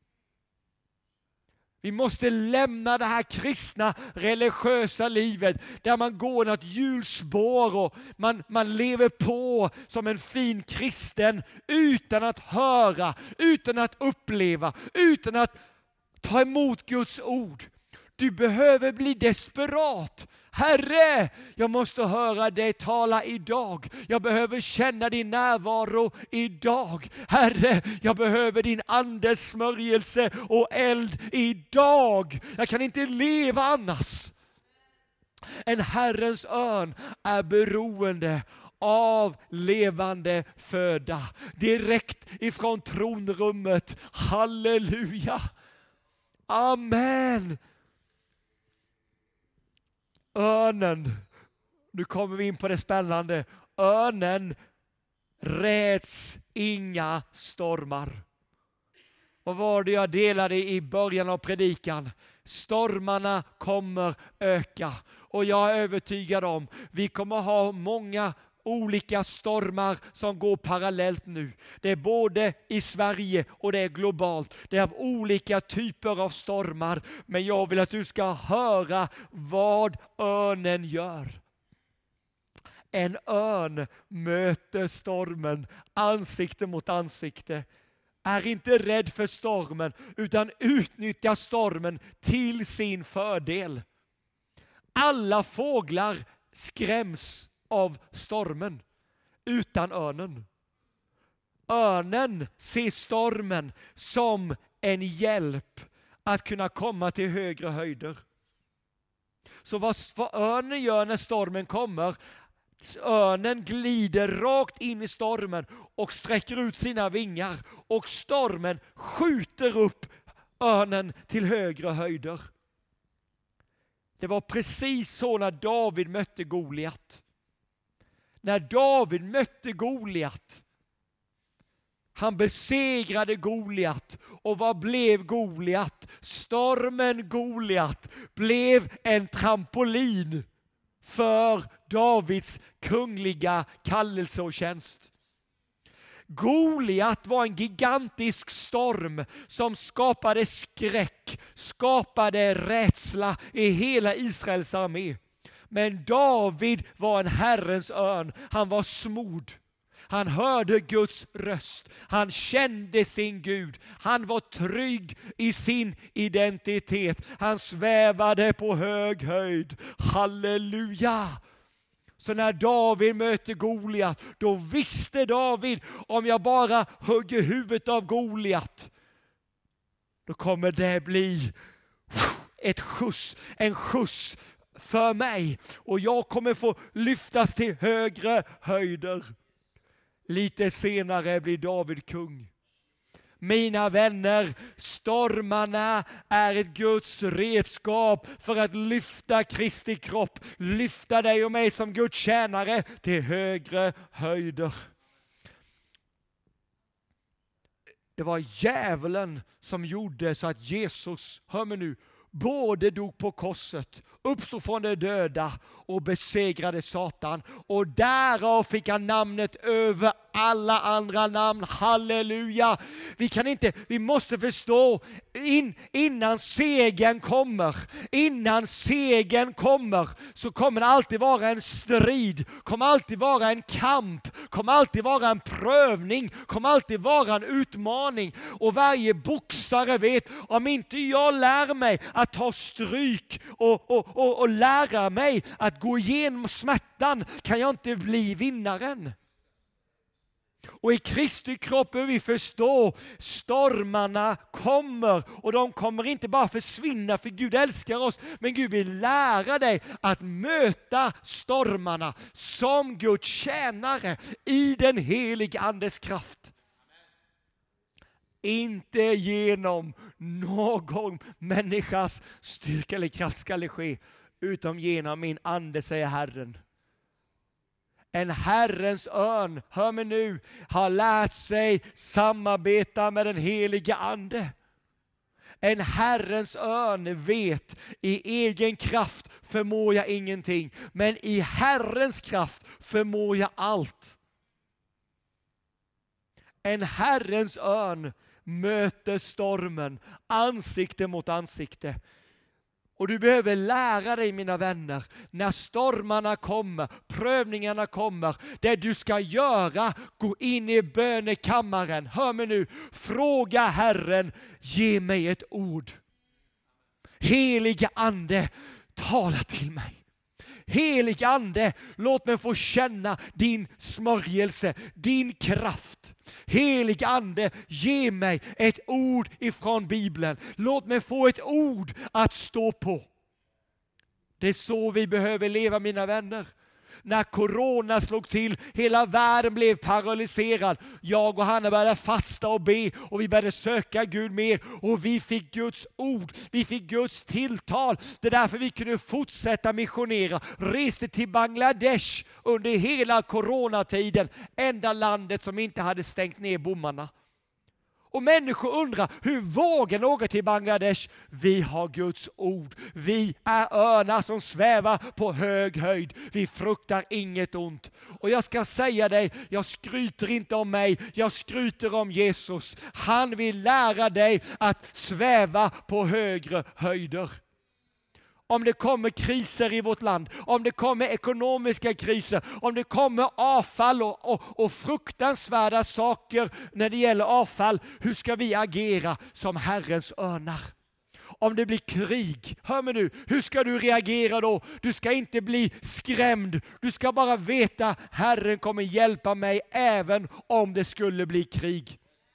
Vi måste lämna det här kristna, religiösa livet där man går något hjulspår och man lever på som en fin kristen utan att höra, utan att uppleva, utan att ta emot Guds ord. Du behöver bli desperat. Herre, jag måste höra dig tala idag. Jag behöver känna din närvaro idag. Herre, jag behöver din andes smörjelse och eld idag. Jag kan inte leva annars. En Herrens örn är beroende av levande föda. Direkt ifrån tronrummet. Halleluja. Amen. Örnen, nu kommer vi in på det spännande. Örnen räds inga stormar. Vad var det jag delade i början av predikan? Stormarna kommer öka. Och jag är övertygad om vi kommer ha många olika stormar som går parallellt nu. Det är både i Sverige och det är globalt. Det är av olika typer av stormar. Men jag vill att du ska höra vad örnen gör. En örn möter stormen ansikte mot ansikte. Är inte rädd för stormen utan utnyttjar stormen till sin fördel. Alla fåglar skräms av stormen utan örnen. Örnen ser stormen som en hjälp att kunna komma till högre höjder. Så vad örnen gör när stormen kommer? Örnen glider rakt in i stormen och sträcker ut sina vingar och stormen skjuter upp örnen till högre höjder. Det var precis så när David mötte Goliat. När David mötte Goliat, han besegrade Goliat. Och vad blev Goliat? Stormen Goliat blev en trampolin för Davids kungliga kallelse och tjänst. Goliat var en gigantisk storm som skapade skräck, skapade rädsla i hela Israels armé. Men David var en Herrens örn. Han var smord. Han hörde Guds röst. Han kände sin Gud. Han var trygg i sin identitet. Han svävade på hög höjd. Halleluja! Så när David möter Goliat, då visste David, om jag bara hugger huvudet av Goliat, då kommer det bli en skjuts för mig. Och jag kommer få lyftas till högre höjder. Lite senare blir David kung. Mina vänner, stormarna är ett Guds redskap för att lyfta Kristi kropp. Lyfta dig och mig som Guds tjänare till högre höjder. Det var djävulen som gjorde så att Jesus, hör mig nu, både dog på korset, uppstod från de döda och besegrade Satan. Och därav fick han namnet över alla andra namn. Halleluja! Vi måste förstå innan segern kommer så kommer det alltid vara en strid, kommer alltid vara en kamp, kommer alltid vara en prövning, kommer alltid vara en utmaning. Och varje boxare vet, om inte jag lär mig att ta stryk och lära mig att gå igenom smärtan kan jag inte bli vinnaren. Och i Kristi kropp behöver vi förstå, stormarna kommer och de kommer inte bara försvinna för Gud älskar oss, men Gud vill lära dig att möta stormarna som Guds tjänare i den heliga Andes kraft. Inte genom någon människas styrka eller kraft ska det ske, utom genom min ande, säger Herren. En Herrens örn, hör mig nu, har lärt sig samarbeta med den heliga ande. En Herrens örn vet, i egen kraft förmår jag ingenting, men i Herrens kraft förmår jag allt. En Herrens örn möter stormen ansikte mot ansikte. Och du behöver lära dig, mina vänner, när stormarna kommer, prövningarna kommer, det du ska göra, gå in i bönekammaren. Hör mig nu, fråga Herren, ge mig ett ord. Heliga ande, tala till mig. Heliga ande, låt mig få känna din smörjelse, din kraft. Heliga ande, ge mig ett ord ifrån Bibeln. Låt mig få ett ord att stå på. Det är så vi behöver leva, mina vänner. När corona slog till, hela världen blev paralyserad. Jag och Hanna började fasta och be och vi började söka Gud mer. Och vi fick Guds ord, vi fick Guds tilltal. Det är därför vi kunde fortsätta missionera. Reste till Bangladesh under hela coronatiden. Enda landet som inte hade stängt ner bommarna. Och människor undrar, hur vågar ni åka till Bangladesh? Vi har Guds ord. Vi är örnar som svävar på hög höjd. Vi fruktar inget ont. Och jag ska säga dig, jag skryter inte om mig, jag skryter om Jesus. Han vill lära dig att sväva på högre höjder. Om det kommer kriser i vårt land, om det kommer ekonomiska kriser, om det kommer avfall och fruktansvärda saker när det gäller avfall, hur ska vi agera som Herrens örnar? Om det blir krig, hör mig nu, hur ska du reagera då? Du ska inte bli skrämd, du ska bara veta, Herren kommer hjälpa mig även om det skulle bli krig.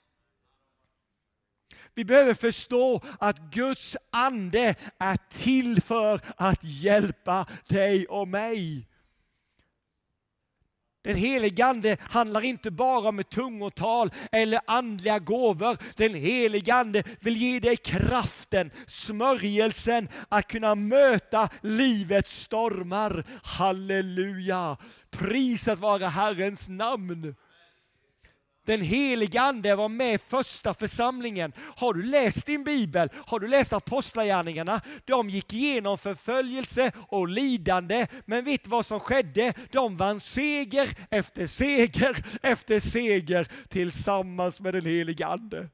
Vi behöver förstå att Guds ande är till för att hjälpa dig och mig. Den helige ande handlar inte bara om ett tungotal eller andliga gåvor. Den helige ande vill ge dig kraften, smörjelsen att kunna möta livets stormar. Halleluja! Prisat vara Herrens namn. Den heliga ande var med i första församlingen. Har du läst din bibel? Har du läst apostlagärningarna? De gick igenom förföljelse och lidande. Men vet du vad som skedde? De vann seger efter seger efter seger tillsammans med den heliga ande.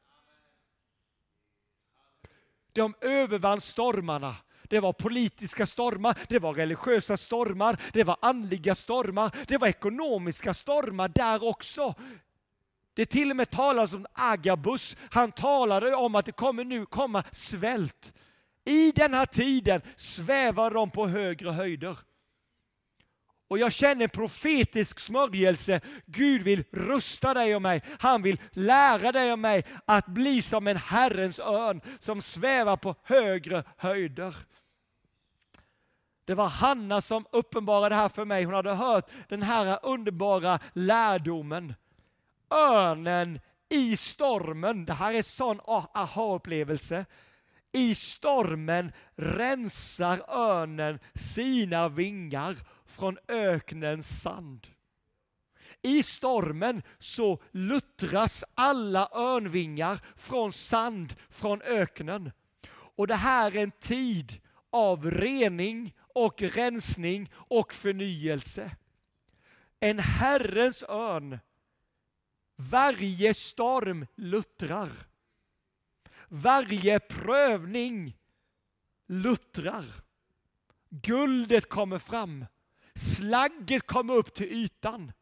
De övervann stormarna. Det var politiska stormar, det var religiösa stormar, det var andliga stormar, det var ekonomiska stormar där också. Det till och med talas om Agabus. Han talade om att det kommer nu komma svält. I den här tiden svävar de på högre höjder. Och jag känner profetisk smörjelse. Gud vill rusta dig och mig. Han vill lära dig och mig att bli som en Herrens örn som svävar på högre höjder. Det var Hanna som uppenbarade det här för mig. Hon hade hört den här underbara lärdomen. Örnen i stormen, det här är sån aha-upplevelse. I stormen rensar örnen sina vingar från öknens sand. I stormen så luttras alla örnvingar från sand från öknen. Och det här är en tid av rening och rensning och förnyelse. En Herrens örn Varje storm luttrar. Varje prövning luttrar. Guldet kommer fram. Slagget kommer upp till ytan.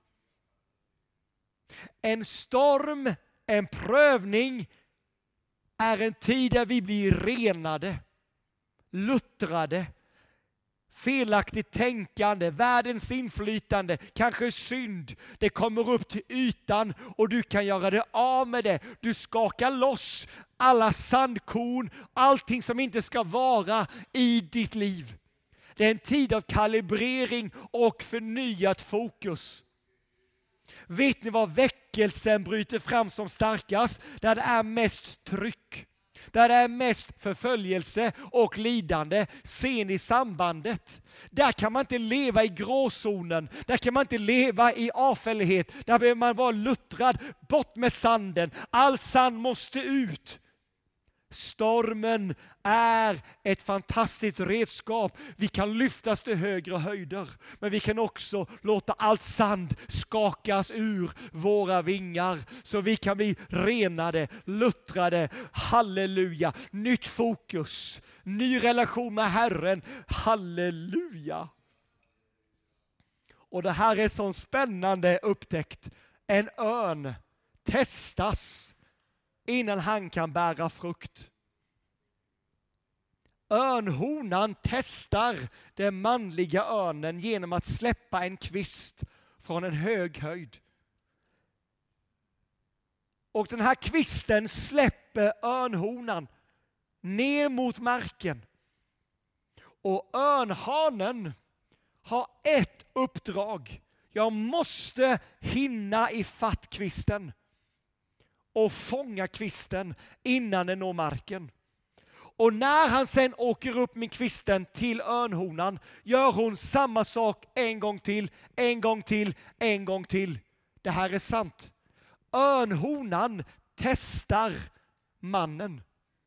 En storm, en prövning är en tid där vi blir renade, luttrade, felaktigt tänkande, världens inflytande, kanske synd. Det kommer upp till ytan och du kan göra det av med det. Du skakar loss alla sandkorn, allting som inte ska vara i ditt liv. Det är en tid av kalibrering och förnyat fokus. Vet ni vad väckelsen bryter fram som starkast? Där det är mest tryck. Där det är mest förföljelse och lidande. Ser ni sambandet? Där kan man inte leva i gråzonen. Där kan man inte leva i avfällighet. Där behöver man vara luttrad. Bort med sanden. All sand måste ut. Stormen är ett fantastiskt redskap. Vi kan lyftas till högre höjder. Men vi kan också låta allt sand skakas ur våra vingar. Så vi kan bli renade, luttrade. Halleluja. Nytt fokus. Ny relation med Herren. Halleluja. Och det här är en sån spännande upptäckt. En örn testas innan han kan bära frukt. Örnhonan testar den manliga örnen genom att släppa en kvist från en hög höjd. Och den här kvisten släpper örnhonan ner mot marken. Och örnhanen har ett uppdrag. Jag måste hinna ifatt kvisten och fånga kvisten innan den når marken. Och när han sen åker upp med kvisten till örnhonan gör hon samma sak en gång till, en gång till, en gång till. Det här är sant. Örnhonan testar mannen.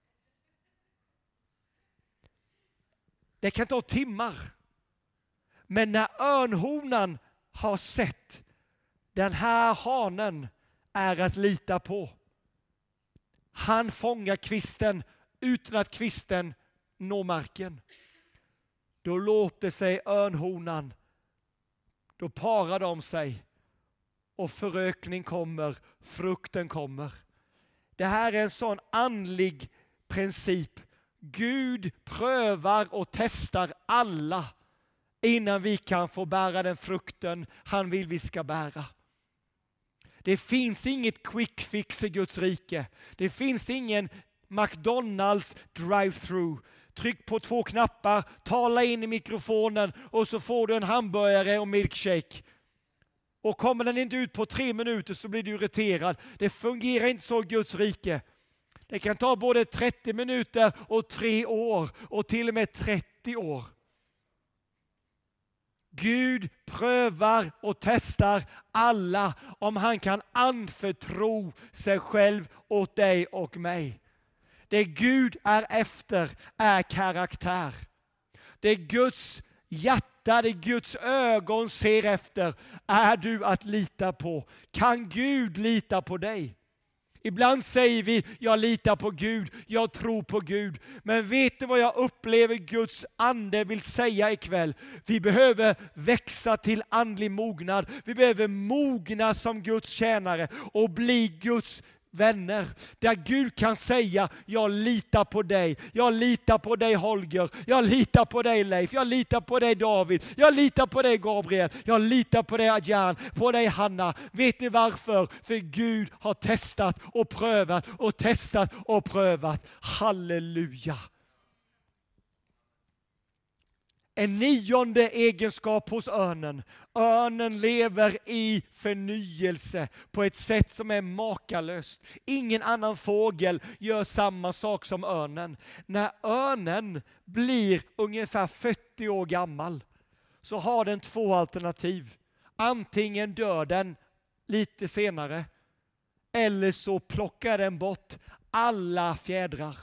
Det kan ta timmar. Men när örnhonan har sett den här hanen är att lita på. Han fångar kvisten utan att kvisten når marken. Då låter sig örnhonan. Då parar de sig. Och förökning kommer, frukten kommer. Det här är en sån andlig princip. Gud prövar och testar alla innan vi kan få bära den frukten han vill vi ska bära. Det finns inget quick fix i Guds rike. Det finns ingen McDonalds drive-thru. Tryck på 2 knappar, tala in i mikrofonen och så får du en hamburgare och milkshake. Och kommer den inte ut på 3 minuter så blir du irriterad. Det fungerar inte så i Guds rike. Det kan ta både 30 minuter och 3 år och till och med 30 år. Gud prövar och testar alla om han kan anförtro sig själv åt dig och mig. Det Gud är efter är karaktär. Det Guds hjärta, det Guds ögon ser efter är du att lita på. Kan Gud lita på dig? Ibland säger vi, jag litar på Gud, jag tror på Gud. Men vet du vad jag upplever Guds ande vill säga ikväll? Vi behöver växa till andlig mognad. Vi behöver mogna som Guds tjänare och bli Guds vänner. Där Gud kan säga, jag litar på dig. Jag litar på dig Holger. Jag litar på dig Leif. Jag litar på dig David. Jag litar på dig Gabriel. Jag litar på dig Adjan. På dig Hanna. Vet ni varför? För Gud har testat och prövat och testat och prövat. Halleluja. En 9:e egenskap hos örnen. Örnen lever i förnyelse på ett sätt som är makalöst. Ingen annan fågel gör samma sak som örnen. När örnen blir ungefär 40 år gammal så har den 2 alternativ. Antingen dör den lite senare eller så plockar den bort alla fjädrar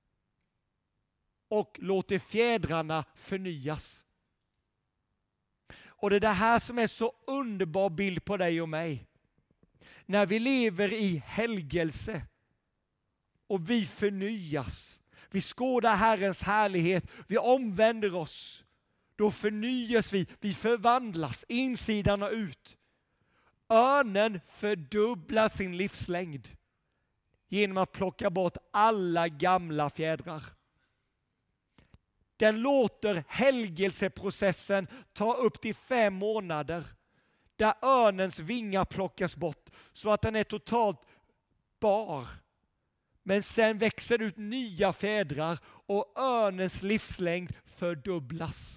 och låter fjädrarna förnyas. Och det är det här som är så underbar bild på dig och mig. när vi lever i helgelse och vi förnyas. Vi skådar Herrens härlighet, vi omvänder oss. Då förnyas vi förvandlas insidan och ut. Örnen fördubblar sin livslängd genom att plocka bort alla gamla fjädrar. Den låter helgelseprocessen ta upp till 5 månader. Där örnens vingar plockas bort så att den är totalt bar. Men sen växer det ut nya fjädrar och örnens livslängd fördubblas.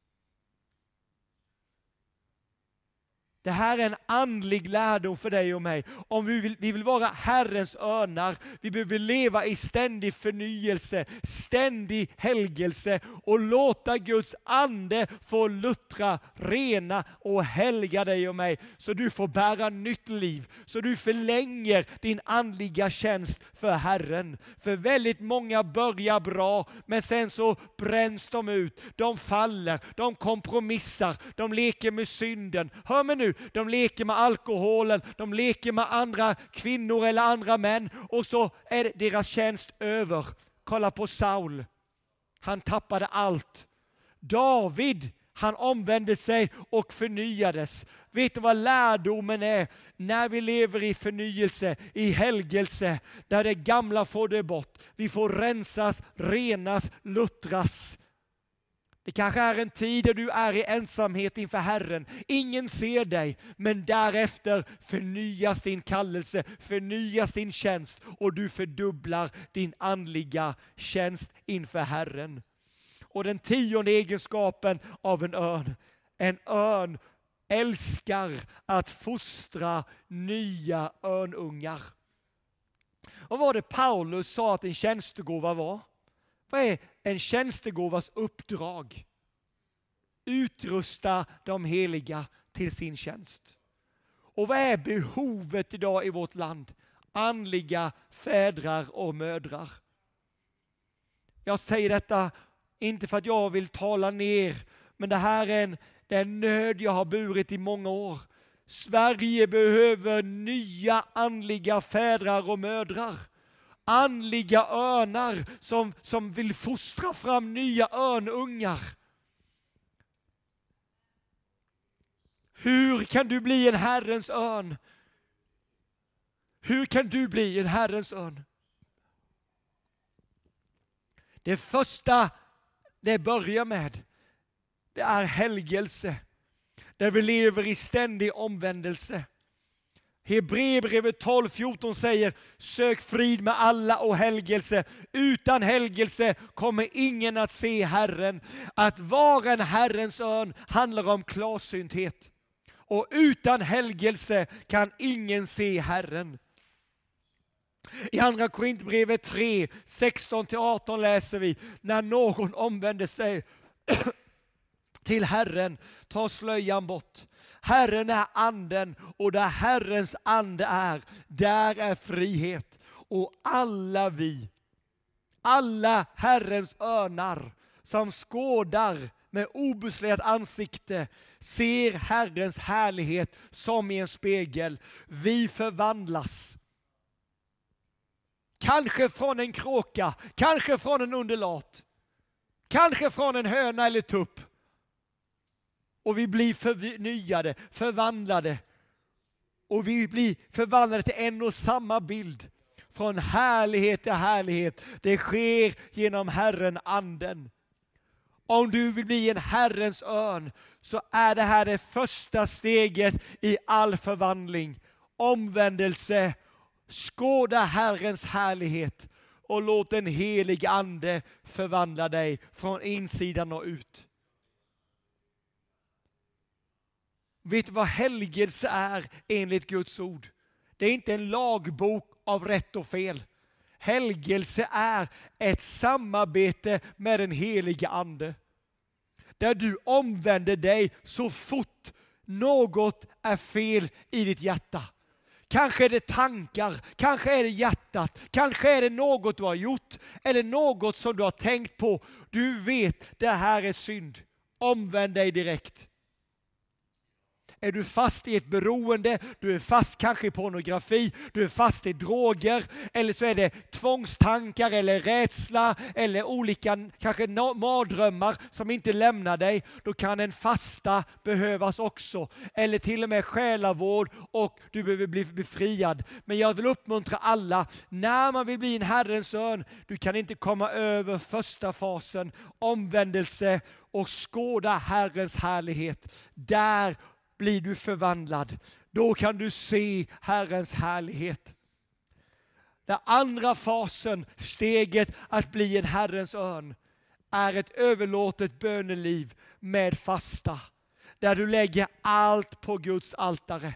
Det här är en andlig lärdom för dig och mig. Om vi vill vara Herrens örnar, vi behöver leva i ständig förnyelse, ständig helgelse och låta Guds ande få luttra, rena och helga dig och mig. Så du får bära nytt liv, så du förlänger din andliga tjänst för Herren. För väldigt många börjar bra, men sen så bränns de ut, de faller, de kompromissar, de leker med synden. Hör mig nu. De leker med alkoholen, de leker med andra kvinnor eller andra män och så är deras tjänst över. Kolla på Saul. Han tappade allt. David, han omvände sig och förnyades. Vet du vad lärdomen är? När vi lever i förnyelse, i helgelse, där det gamla får det bort. Vi får rensas, renas, luttras. Det kanske är en tid där du är i ensamhet inför Herren. Ingen ser dig, men därefter förnyas din kallelse, förnyas din tjänst och du fördubblar din andliga tjänst inför Herren. Och den 10:e egenskapen av en örn älskar att fostra nya örnungar. Och vad var det Paulus sa att en tjänstegåva var? Vad är en tjänstegåvas uppdrag? Utrusta de heliga till sin tjänst. Och vad är behovet idag i vårt land? Andliga fädrar och mödrar. Jag säger detta inte för att jag vill tala ner, men det här är en nöd jag har burit i många år. Sverige behöver nya andliga fädrar och mödrar. Andliga örnar som vill fostra fram nya örnungar. Hur kan du bli en Herrens örn? Hur kan du bli en Herrens örn? Det första det börjar med, det är helgelse. Där vi lever i ständig omvändelse. Hebreerbrevet 12:14 säger: sök frid med alla och helgelse. Utan helgelse kommer ingen att se Herren. Att vara en Herrens örn handlar om klarsynthet. Och utan helgelse kan ingen se Herren. I andra Korintierbrevet 3, 16-18 läser vi: när någon omvänder sig till Herren, ta slöjan bort. Herren är anden, och där Herrens ande är, där är frihet. Och alla Herrens örnar som skådar med obeslärat ansikte ser Herrens härlighet som i en spegel. Vi förvandlas. Kanske från en kråka, kanske från en undulat, kanske från en höna eller tupp. Och vi blir förnyade, förvandlade. Och vi blir förvandlade till en och samma bild. Från härlighet till härlighet. Det sker genom Herren anden. Om du vill bli en Herrens örn, så är det här det första steget i all förvandling. Omvändelse, skåda Herrens härlighet och låt den helige ande förvandla dig från insidan och ut. Vet du vad helgelse är enligt Guds ord? Det är inte en lagbok av rätt och fel. Helgelse är ett samarbete med den heliga ande. Där du omvänder dig så fort något är fel i ditt hjärta. Kanske är det tankar, kanske är det hjärtat, kanske är det något du har gjort eller något som du har tänkt på. Du vet, det här är synd. Omvänd dig direkt. Är du fast i ett beroende, du är fast kanske i pornografi, du är fast i droger, eller så är det tvångstankar eller rädsla eller olika kanske mardrömmar som inte lämnar dig, då kan en fasta behövas också. Eller till och med själavård och du behöver bli befriad. Men jag vill uppmuntra alla, när man vill bli en Herrens son, du kan inte komma över första fasen, omvändelse och skåda Herrens härlighet. Där blir du förvandlad. Då kan du se Herrens härlighet. Den andra fasen, steget att bli en Herrens örn, är ett överlåtet böneliv med fasta. Där du lägger allt på Guds altare.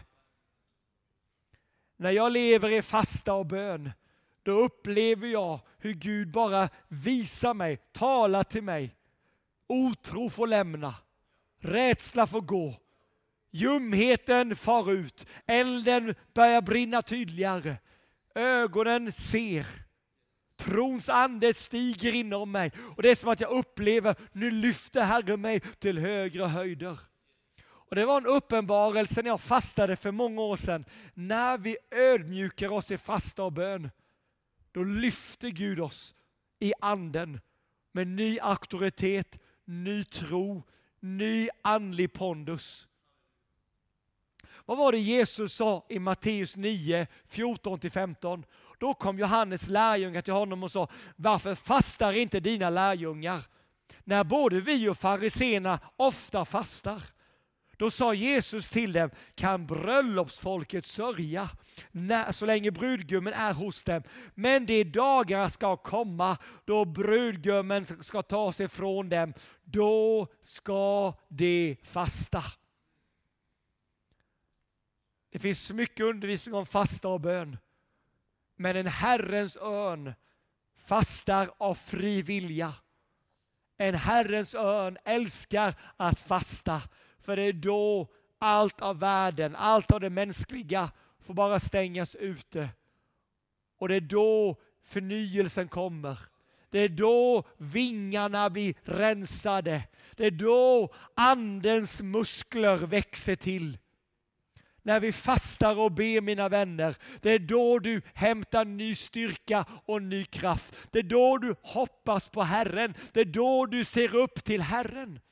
När jag lever i fasta och bön, då upplever jag hur Gud bara visar mig, talar till mig. Otro får lämna, rädsla får gå. Ljumheten far ut, elden börjar brinna tydligare. Ögonen ser, trons ande stiger inom mig. Och det är som att jag upplever, nu lyfter Herren mig till högre höjder. Och det var en uppenbarelse när jag fastade för många år sedan. När vi ödmjukar oss i fasta och bön, då lyfter Gud oss i anden med ny auktoritet, ny tro, ny andlig pondus. Vad var det Jesus sa i Matteus 9, 14-15? Då kom Johannes lärjungar till honom och sa, varför fastar inte dina lärjungar? När både vi och fariséerna ofta fastar. Då sa Jesus till dem, kan bröllopsfolket sörja så länge brudgummen är hos dem. Men de dagar ska komma då brudgummen ska ta sig från dem. Då ska de fasta. Det finns så mycket undervisning om fasta och bön. Men en Herrens örn fastar av fri vilja. En Herrens örn älskar att fasta. För det är då allt av världen, allt av det mänskliga får bara stängas ute. Och det är då förnyelsen kommer. Det är då vingarna blir rensade. Det är då andens muskler växer till. När vi fastar och ber, mina vänner, det är då du hämtar ny styrka och ny kraft. Det är då du hoppas på Herren. Det är då du ser upp till Herren.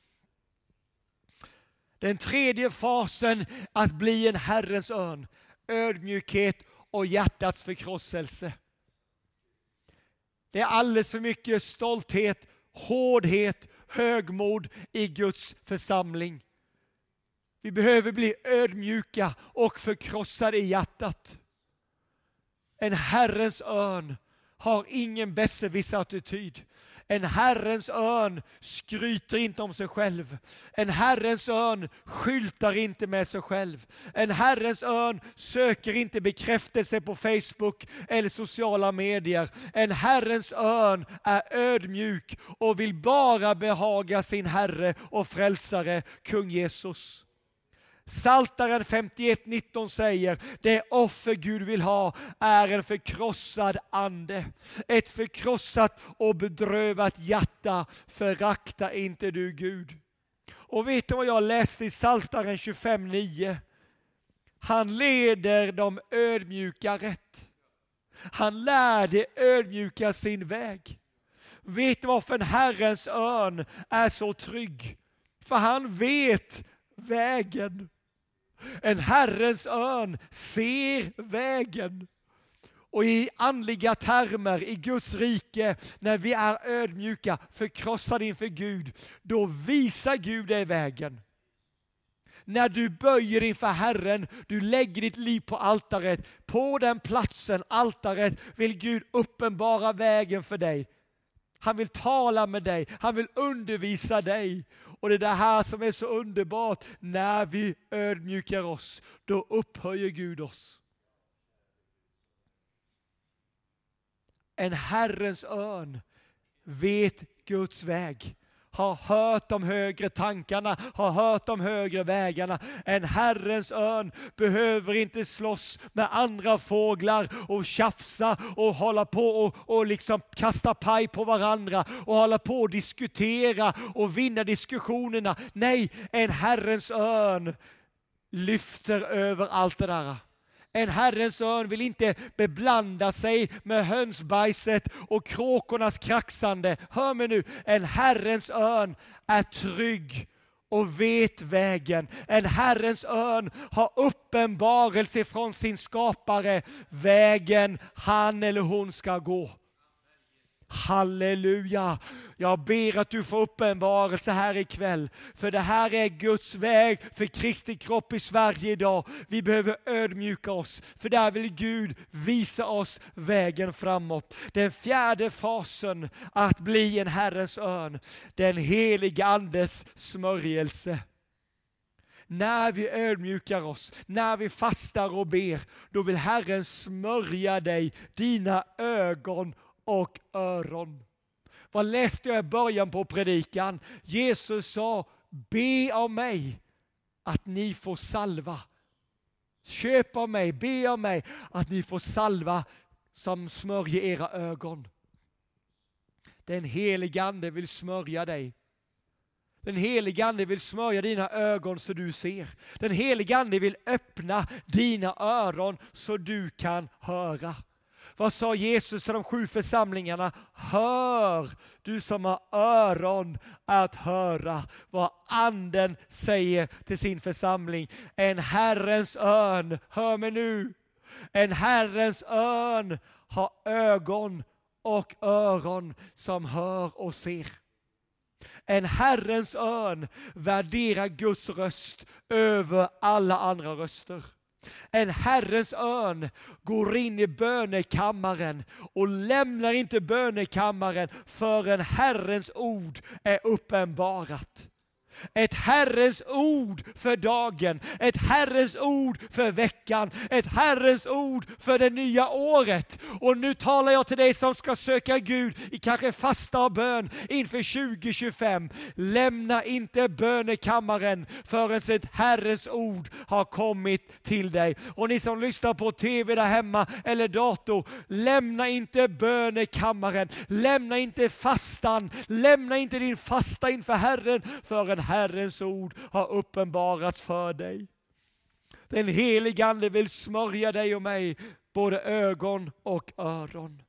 Den tredje fasen, att bli en Herrens örn, ödmjukhet och hjärtats förkrosselse. Det är alldeles för mycket stolthet, hårdhet, högmod i Guds församling. Vi behöver bli ödmjuka och förkrossade i hjärtat. En Herrens örn har ingen besserwisser-attityd. En Herrens örn skryter inte om sig själv. En Herrens örn skyltar inte med sig själv. En Herrens örn söker inte bekräftelse på Facebook eller sociala medier. En Herrens örn är ödmjuk och vill bara behaga sin Herre och frälsare, kung Jesus. Psaltaren 51:19 säger, det offer Gud vill ha är en förkrossad ande. Ett förkrossat och bedrövat hjärta förakta inte du Gud. Och vet du vad jag läste i Psaltaren 25:9? Han leder de ödmjuka rätt. Han lär de ödmjuka sin väg. Vet du varför en Herrens örn är så trygg? För han vet vägen. En Herrens örn ser vägen. Och i andliga termer, i Guds rike, när vi är ödmjuka, förkrossade inför Gud, då visar Gud dig vägen. När du böjer inför Herren, du lägger ditt liv på altaret. På den platsen, altaret, vill Gud uppenbara vägen för dig. Han vill tala med dig, han vill undervisa dig. Och det är det här som är så underbart. När vi ödmjukar oss, då upphöjer Gud oss. En Herrens örn vet Guds väg. Har hört de högre tankarna, har hört de högre vägarna. En Herrens örn behöver inte slåss med andra fåglar och tjafsa och hålla på och liksom kasta paj på varandra och hålla på och diskutera och vinna diskussionerna. Nej, en Herrens örn lyfter över allt det där. En Herrens örn vill inte beblanda sig med hönsbajset och kråkornas kraxande. Hör mig nu, en Herrens örn är trygg och vet vägen. En Herrens örn har uppenbarelse från sin skapare, vägen han eller hon ska gå. Halleluja! Jag ber att du får uppenbarelse här ikväll. För det här är Guds väg för Kristi kropp i Sverige idag. Vi behöver ödmjuka oss. För där vill Gud visa oss vägen framåt. Den fjärde fasen att bli en Herrens örn. Den heliga andes smörjelse. När vi ödmjukar oss, när vi fastar och ber, då vill Herren smörja dig, dina ögon och öron. Vad läste jag i början på predikan? Jesus sa, be av mig att ni får salva. Köp av mig, be av mig att ni får salva som smörjer era ögon. Den helige Ande vill smörja dig. Den helige Ande vill smörja dina ögon så du ser. Den helige Ande vill öppna dina öron så du kan höra. Vad sa Jesus till de 7 församlingarna? Hör, du som har öron att höra vad anden säger till sin församling. En Herrens örn, hör mig nu. En Herrens örn har ögon och öron som hör och ser. En Herrens örn värderar Guds röst över alla andra röster. En Herrens örn går in i bönekammaren och lämnar inte bönekammaren förrän Herrens ord är uppenbarat. Ett Herrens ord för dagen, ett Herrens ord för veckan, ett Herrens ord för det nya året. Och nu talar jag till dig som ska söka Gud i kanske fasta och bön inför 2025. Lämna inte bönekammaren förrän ett Herrens ord har kommit till dig. Och ni som lyssnar på tv där hemma eller dator, lämna inte bönekammaren, lämna inte fastan, lämna inte din fasta inför Herren förrän Herrens ord har uppenbarats för dig. Den helige Ande vill smörja dig och mig, både ögon och öron.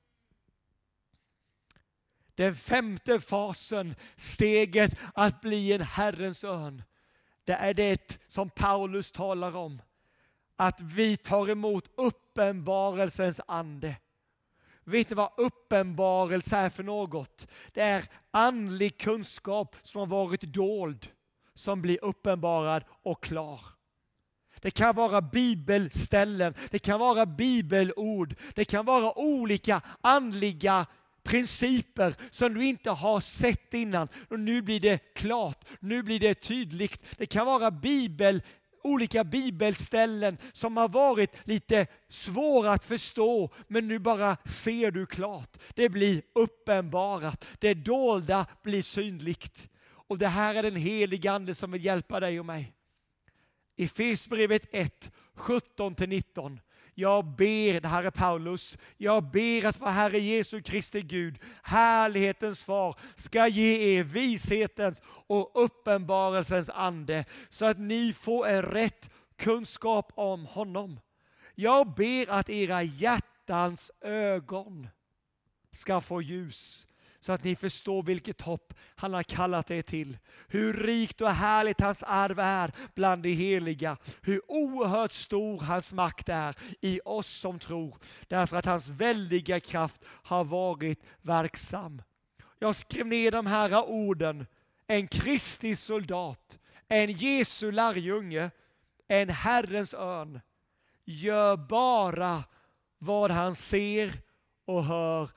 Den 5:e fasen, steget att bli en Herrens örn. Det är det som Paulus talar om. Att vi tar emot uppenbarelsens ande. Vet ni vad uppenbarelse är för något? Det är andlig kunskap som har varit dold, som blir uppenbarad och klar. Det kan vara bibelställen, det kan vara bibelord, det kan vara olika andliga principer som du inte har sett innan. Och nu blir det klart, nu blir det tydligt. Det kan vara olika bibelställen som har varit lite svåra att förstå, men nu bara ser du klart. Det blir uppenbarat, det dolda blir synligt. Och det här är den helige Ande som vill hjälpa dig och mig. I Efesierbrevet 1, 17-19. Jag ber, det här är Paulus, jag ber att vår Herre Jesu Kristi Gud, härlighetens far, ska ge er vishetens och uppenbarelsens ande, så att ni får en rätt kunskap om honom. Jag ber att era hjärtans ögon ska få ljus, så att ni förstår vilket hopp han har kallat er till. Hur rikt och härligt hans arv är bland de heliga. Hur oerhört stor hans makt är i oss som tror. Därför att hans väldiga kraft har varit verksam. Jag skrev ner de här orden. En Kristi soldat, en Jesu lärjunge, en Herrens örn. Gör bara vad han ser och hör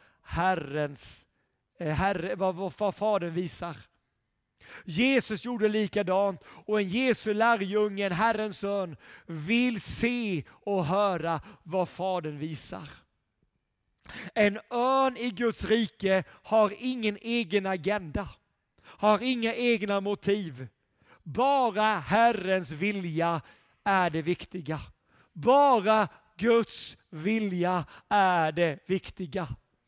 vad Fadern visar. Jesus gjorde likadant, och en Jesu lärjunge, en Herrens son, vill se och höra vad Fadern visar. En örn i Guds rike har ingen egen agenda, har inga egna motiv. Bara Herrens vilja är det viktiga. Bara Guds vilja är det viktiga.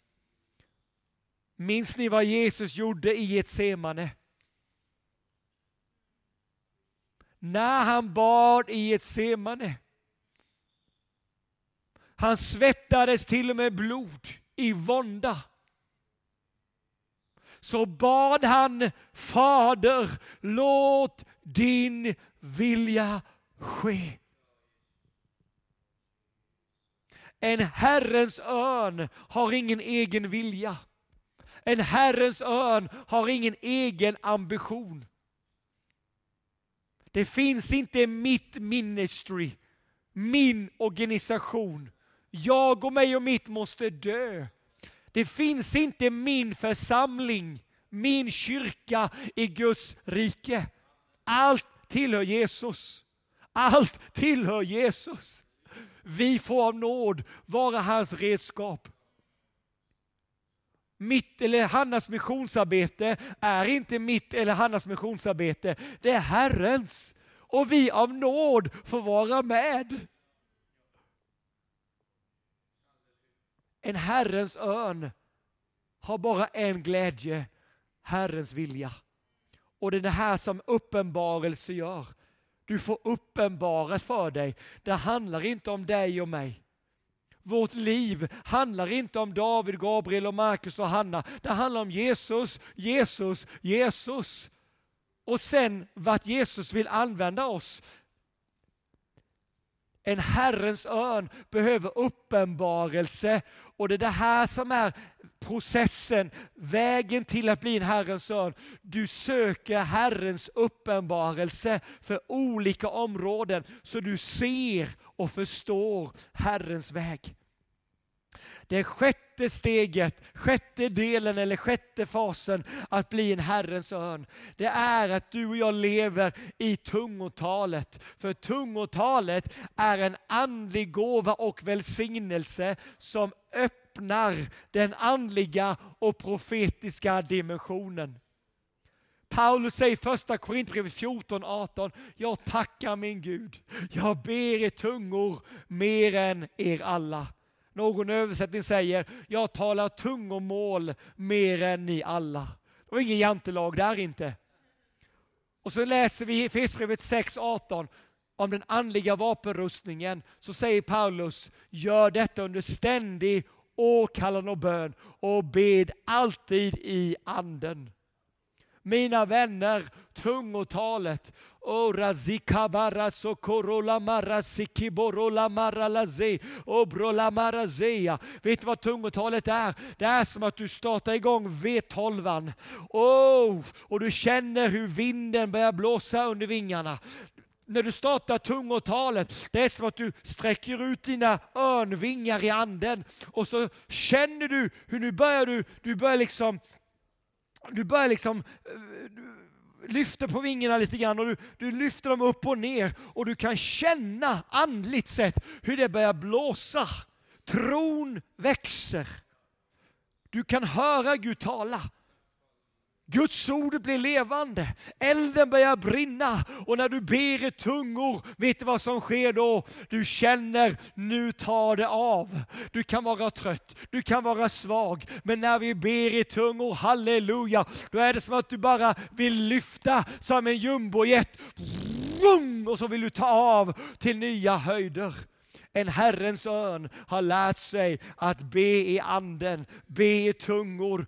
Minns ni vad Jesus gjorde i Getsemane? när han bad i ett semane. Han svettades till och med blod i vånda. Så bad han, Fader, låt din vilja ske. En Herrens örn har ingen egen vilja. En Herrens örn har ingen egen ambition. Det finns inte mitt ministry, min organisation. Jag och mig och mitt måste dö. Det finns inte min församling, min kyrka i Guds rike. Allt tillhör Jesus. Allt tillhör Jesus. Vi får av nåd vara hans redskap. Mitt eller Hannas missionsarbete är inte mitt eller Hannas missionsarbete. Det är Herrens. Och vi av nåd får vara med. En Herrens örn har bara en glädje, Herrens vilja. Och det är det här som uppenbarelse gör. Du får uppenbarat för dig. Det handlar inte om dig och mig. Vårt liv handlar inte om David, Gabriel och Markus och Hanna. Det handlar om Jesus, Jesus, Jesus. Och sen vart Jesus vill använda oss. En Herrens örn behöver uppenbarelse. Och det är det här som är processen, vägen till att bli en Herrens örn. Du söker Herrens uppenbarelse för olika områden så du ser och förstår Herrens väg. Det sjätte steget, sjätte delen eller sjätte fasen att bli en Herrens örn. Det är att du och jag lever i tungotalet. För tungotalet är en andlig gåva och välsignelse som öppnar den andliga och profetiska dimensionen. Paulus säger i första Korintierbrevet 14:18, jag tackar min Gud. Jag ber i tungor mer än er alla. Någon översättning säger, jag talar tungomål mer än ni alla. Det var ingen jantelag där inte. Och så läser vi i Efesierbrevet 6:18 om den andliga vapenrustningen. Så säger Paulus, gör detta under ständig åkallan och bön och bed alltid i anden. Mina vänner, tungotalet. Ora sokorola marasikiborla maralaze obrola marazea. Vet du vad tungotalet är? Det är som att du startar igång V12. Och du känner hur vinden börjar blåsa under vingarna. När du startar tungotalet, det är som att du sträcker ut dina örnvingar i anden. Och så känner du hur nu börjar du börjar liksom lyfter på vingarna lite grann och du lyfter dem upp och ner och du kan känna andligt sett hur det börjar blåsa. Tron växer. Du kan höra Gud tala. Guds ord blir levande. Elden börjar brinna. Och när du ber i tungor, vet du vad som sker då? Du känner, nu tar det av. Du kan vara trött, du kan vara svag. Men när vi ber i tungor, halleluja, då är det som att du bara vill lyfta som en jumbojet. Och så vill du ta av till nya höjder. En Herrens örn har lärt sig att be i anden, be i tungor.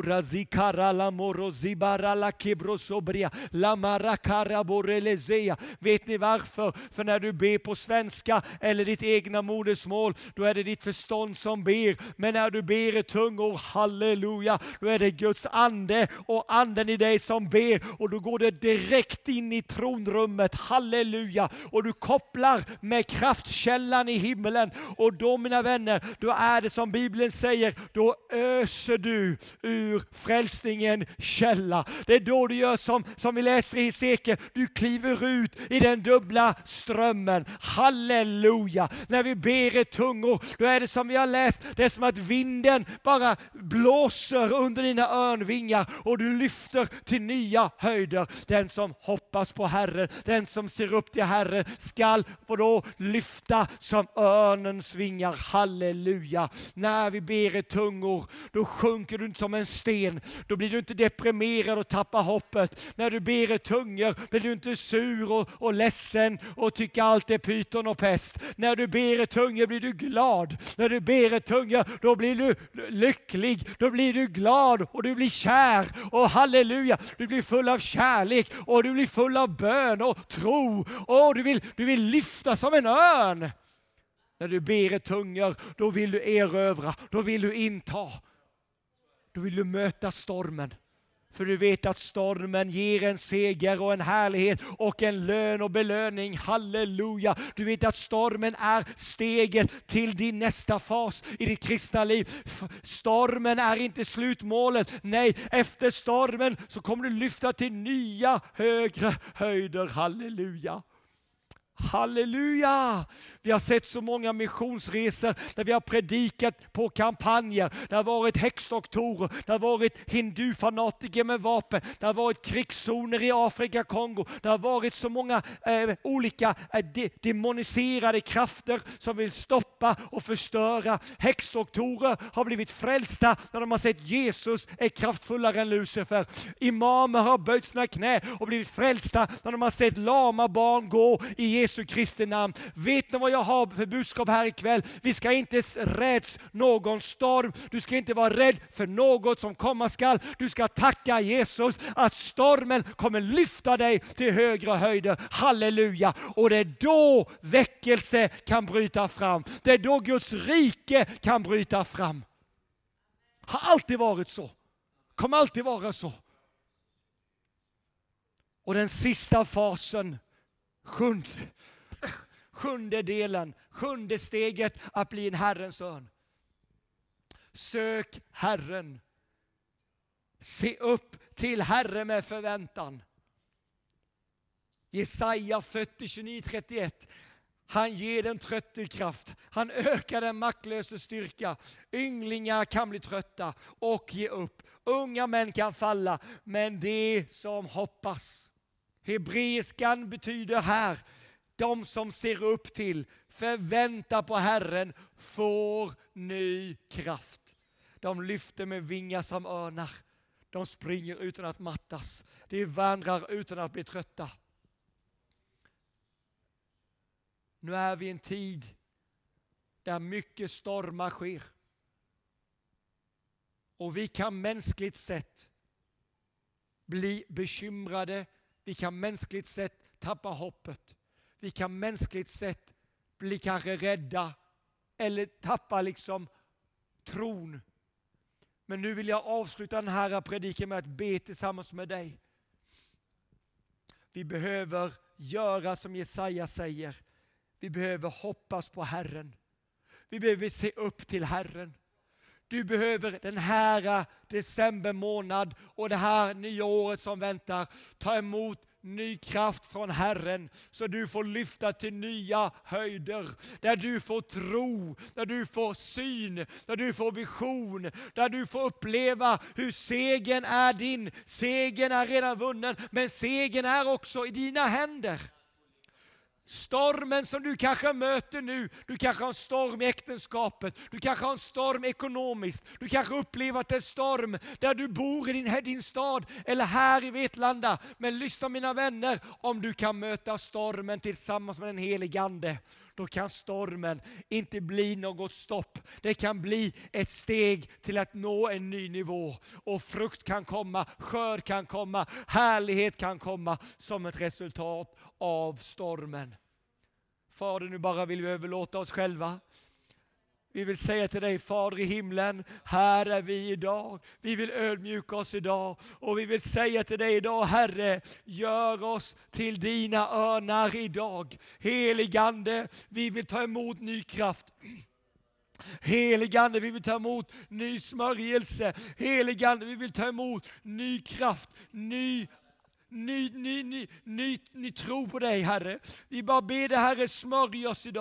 Vet ni varför? För när du ber på svenska eller ditt egna modersmål, då är det ditt förstånd som ber. Men när du ber i tungor, halleluja, då är det Guds ande och anden i dig som ber. Och då går det direkt in i tronrummet, halleluja. Och du kopplar med kraftkällan i himmelen. Och då, mina vänner, då är det som Bibeln säger, då öser du ur frälsningen källa. Det är då du gör som vi läser i Hesekiel, du kliver ut i den dubbla strömmen. Halleluja! När vi ber i tungor, då är det som vi har läst, det är som att vinden bara blåser under dina örnvingar och du lyfter till nya höjder. Den som hoppas på Herren, den som ser upp till Herren skall få då lyfta som som örnens vingar. Halleluja. När vi ber i tungor, då sjunker du inte som en sten. Då blir du inte deprimerad och tappar hoppet. När du ber i tungor blir du inte sur och ledsen och tycker allt är pyton och pest. När du ber i tungor blir du glad. När du ber i tungor, då blir du lycklig. Då blir du glad och du blir kär. Och halleluja, du blir full av kärlek och du blir full av bön och tro. Och du vill lyfta som en örn. När du ber i tungor, då vill du erövra, då vill du inta. Då vill du möta stormen. För du vet att stormen ger en seger och en härlighet och en lön och belöning. Halleluja! Du vet att stormen är steget till din nästa fas i ditt kristna liv. Stormen är inte slutmålet. Nej, efter stormen så kommer du lyfta till nya högre höjder. Halleluja! Halleluja! Vi har sett så många missionsresor där vi har predikat på kampanjer. Det har varit häxdoktorer, det har varit hindufanatiker med vapen, det har varit krigszoner i Afrika, Kongo. Det har varit så många olika demoniserade krafter som vill stoppa och förstöra. Häxdoktorer har blivit frälsta när de har sett Jesus är kraftfullare än Lucifer. Imamer har böjt sina knä och blivit frälsta när de har sett lama barn gå i Jesu Kristi namn. Vet ni vad jag har för budskap här ikväll? Vi ska inte räds någon storm. Du ska inte vara rädd för något som komma skall. Du ska tacka Jesus att stormen kommer lyfta dig till högre höjder. Halleluja! Och det är då väckelse kan bryta fram. Det är då Guds rike kan bryta fram. Har alltid varit så. Kommer alltid vara så. Och den sista fasen, sjunde delen, sjunde steget att bli en Herrens son. Sök Herren. Se upp till Herren med förväntan. Jesaja 40, 29, 31. Han ger den trötte kraft. Han ökar den maktlösa styrka. Ynglingar kan bli trötta och ge upp. Unga män kan falla, men det som hoppas. Hebreiskan betyder här, de som ser upp till, förväntar på Herren, får ny kraft. De lyfter med vingar som örnar. De springer utan att mattas. De vandrar utan att bli trötta. Nu är vi i en tid där mycket stormar sker. Och vi kan mänskligt sett bli bekymrade. Vi kan mänskligt sett tappa hoppet. Vi kan mänskligt sett bli kanske rädda eller tappa liksom tron. Men nu vill jag avsluta den här predikan med att be tillsammans med dig. Vi behöver göra som Jesaja säger. Vi behöver hoppas på Herren. Vi behöver se upp till Herren. Du behöver den här december månad och det här nya året som väntar ta emot ny kraft från Herren så du får lyfta till nya höjder. Där du får tro, där du får syn, där du får vision, där du får uppleva hur segern är din. Segern är redan vunnen, men segern är också i dina händer. Stormen som du kanske möter nu, du kanske har en storm i äktenskapet, du kanske har en storm ekonomiskt, du kanske upplever att det är storm där du bor i din stad eller här i Vetlanda. Men lyssna mina vänner, om du kan möta stormen tillsammans med den helige Ande, då kan stormen inte bli något stopp. Det kan bli ett steg till att nå en ny nivå. Och frukt kan komma, skörd kan komma, härlighet kan komma som ett resultat av stormen. Fader, nu bara vill vi överlåta oss själva. Vi vill säga till dig, Fader i himlen, här är vi idag. Vi vill ödmjuka oss idag. Och vi vill säga till dig idag, Herre, gör oss till dina örnar idag. Heligande, vi vill ta emot ny kraft. Heligande, vi vill ta emot ny smörjelse. Heligande, vi vill ta emot ny kraft, ny tro på dig, Herre. Vi bara ber dig, Herre, smörj oss idag.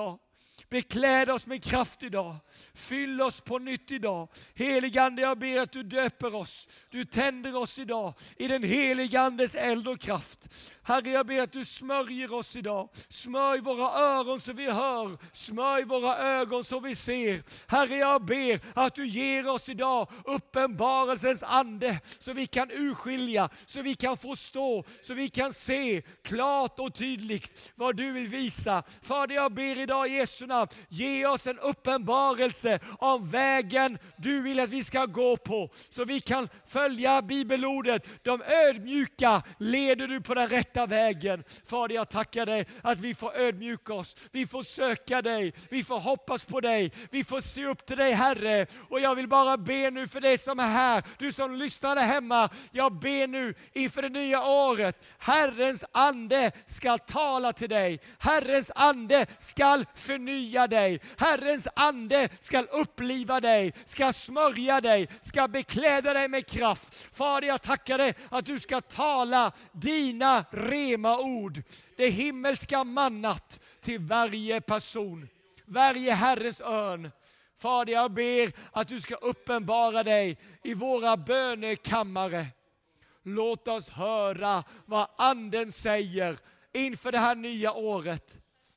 Bekläd oss med kraft idag. Fyll oss på nytt idag. Helige Ande, jag ber att du döper oss. Du tänder oss idag i den helige Andes eld och kraft. Herre, jag ber att du smörjer oss idag. Smörj våra öron så vi hör. Smörj våra ögon så vi ser. Herre, jag ber att du ger oss idag uppenbarelsens ande så vi kan urskilja, så vi kan förstå, så vi kan se klart och tydligt vad du vill visa. Fader, jag ber idag i Jesu namn, ge oss en uppenbarelse om vägen du vill att vi ska gå på, så vi kan följa bibelordet. De ödmjuka leder du på den rätta vägen. Fader, jag tackar dig att vi får ödmjuka oss, vi får söka dig, vi får hoppas på dig, vi får se upp till dig, Herre. Och jag vill bara be nu för dig som är här, du som lyssnar där hemma. Jag ber nu inför det nya året, Herrens ande ska tala till dig. Herrens ande ska förnya dig. Herrens ande ska uppliva dig, ska smörja dig, ska bekläda dig med kraft. Fader, jag tackar dig att du ska tala dina rema ord, det himmelska mannat till varje person, varje Herrens örn. Fader, jag ber att du ska uppenbara dig i våra bönekammare. Låt oss höra vad anden säger inför det här nya året.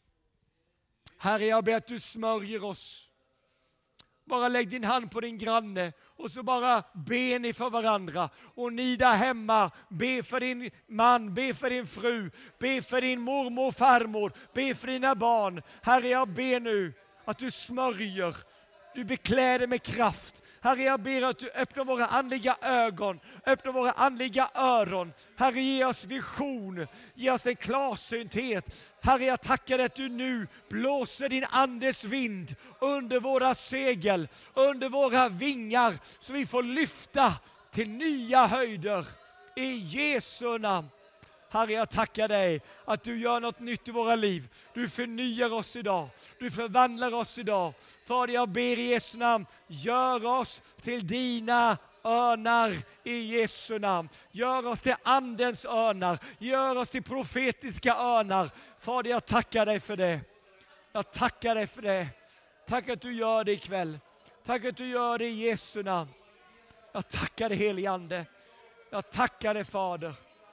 Herre, jag ber att du smörjer oss. Bara lägg din hand på din granne och så bara be ni för varandra. Och ni där hemma, be för din man, be för din fru, be för din mormor och farmor, be för dina barn. Herre, jag ber nu att du smörjer, du bekläder med kraft. Herre, jag ber att du öppnar våra andliga ögon, öppnar våra andliga öron. Herre, ge oss vision, ge oss en klarsynthet. Herre, jag tackar dig att du nu blåser din andes vind under våra segel, under våra vingar, så vi får lyfta till nya höjder. I Jesu namn. Herre, jag tackar dig att du gör något nytt i våra liv. Du förnyar oss idag. Du förvandlar oss idag. Fader, jag ber i Jesu namn, gör oss till dina örnar i Jesu namn. Gör oss till andens örnar. Gör oss till profetiska örnar. Fader, jag tackar dig för det. Jag tackar dig för det. Tack att du gör det ikväll. Tack att du gör det i Jesu namn. Jag tackar dig, helige Ande. Jag tackar dig, Fader.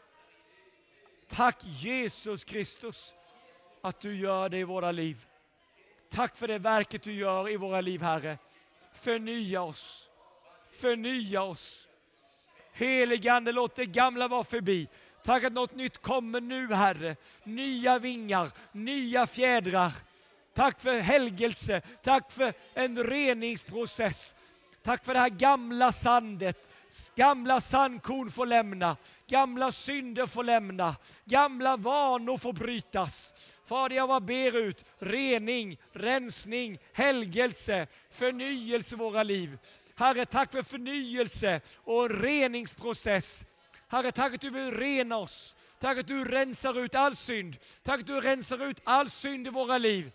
Tack Jesus Kristus att du gör det i våra liv. Tack för det verket du gör i våra liv, Herre. Förnya oss. Förnya oss. Helige Ande, låt det gamla vara förbi. Tack att något nytt kommer nu, Herre. Nya vingar, nya fjädrar. Tack för helgelse. Tack för en reningsprocess. Tack för det här gamla sandet. Gamla sandkorn får lämna. Gamla synder får lämna. Gamla vanor får brytas. Fader, jag bara ber ut rening, rensning, helgelse, förnyelse i våra liv. Herre, tack för förnyelse och en reningsprocess. Herre, tack att du vill rena oss. Tack att du rensar ut all synd. Tack att du rensar ut all synd i våra liv.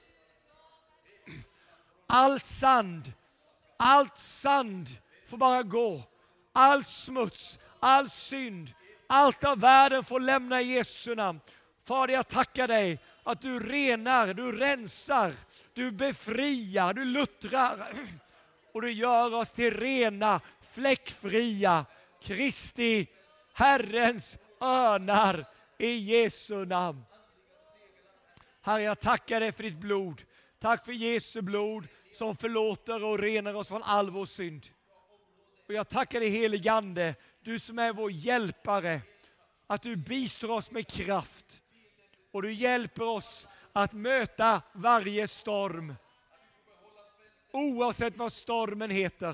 Allt sand får bara gå. All smuts, all synd, allt av världen får lämna i Jesu namn. Fader, jag tackar dig att du renar, du rensar, du befriar, du luttrar. Och du gör oss till rena, fläckfria, Kristi, Herrens örnar i Jesu namn. Herre, jag tackar dig för ditt blod. Tack för Jesu blod som förlåter och renar oss från all vår synd. Och jag tackar dig, helige Ande, du som är vår hjälpare, att du bistår oss med kraft. Och du hjälper oss att möta varje storm. Oavsett vad stormen heter.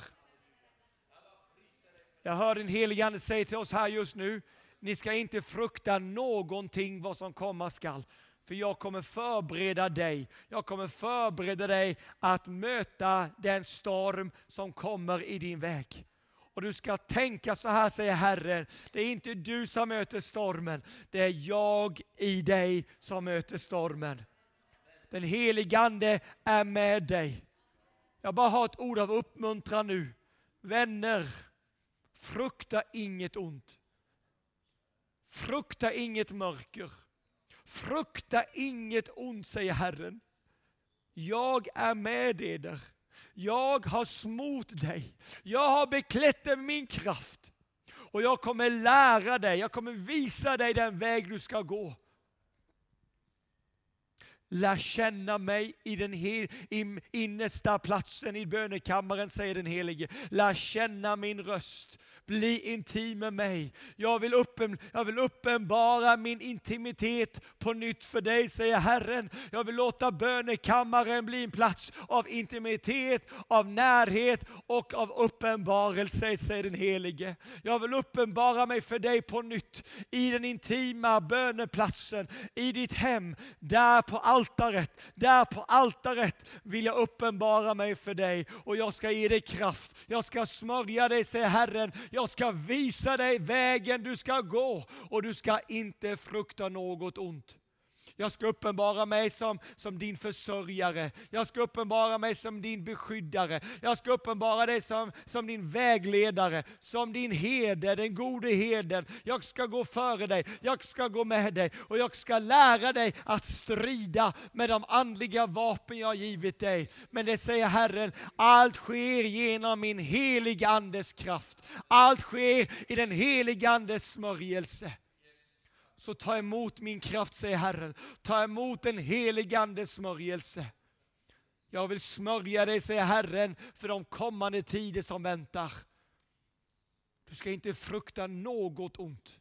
Jag hör den helige Ande säga till oss här just nu, ni ska inte frukta någonting vad som komma skall. För jag kommer förbereda dig. Jag kommer förbereda dig att möta den storm som kommer i din väg. Och du ska tänka så här, säger Herren. Det är inte du som möter stormen. Det är jag i dig som möter stormen. Den helige Ande är med dig. Jag bara har ett ord av uppmuntran nu. Vänner, frukta inget ont. Frukta inget mörker. Frukta inget ont, säger Herren. Jag är med eder. Jag har smort dig. Jag har beklätt dig med min kraft. Och jag kommer lära dig, jag kommer visa dig den väg du ska gå. Lär känna mig i den innersta platsen i bönekammaren, säger den helige. Lär känna min röst. Bli intim med mig. Jag vill uppenbara min intimitet på nytt för dig, säger Herren. Jag vill låta bönekammaren bli en plats av intimitet, av närhet och av uppenbarelse, säger den helige. Jag vill uppenbara mig för dig på nytt i den intima böneplatsen, i ditt hem, där på altaret vill jag uppenbara mig för dig, och jag ska ge dig kraft. Jag ska smörja dig, säger Herren. Jag ska visa dig vägen du ska gå, och du ska inte frukta något ont. Jag ska uppenbara mig som din försörjare. Jag ska uppenbara mig som din beskyddare. Jag ska uppenbara dig som din vägledare, som din herde, den gode herden. Jag ska gå före dig, jag ska gå med dig, och jag ska lära dig att strida med de andliga vapen jag har givit dig. Men det säger Herren, allt sker genom min heliga andes kraft. Allt sker i den heliga andes smörjelse. Så ta emot min kraft, säger Herren. Ta emot den helige andes smörjelse. Jag vill smörja dig, säger Herren, för de kommande tider som väntar. Du ska inte frukta något ont.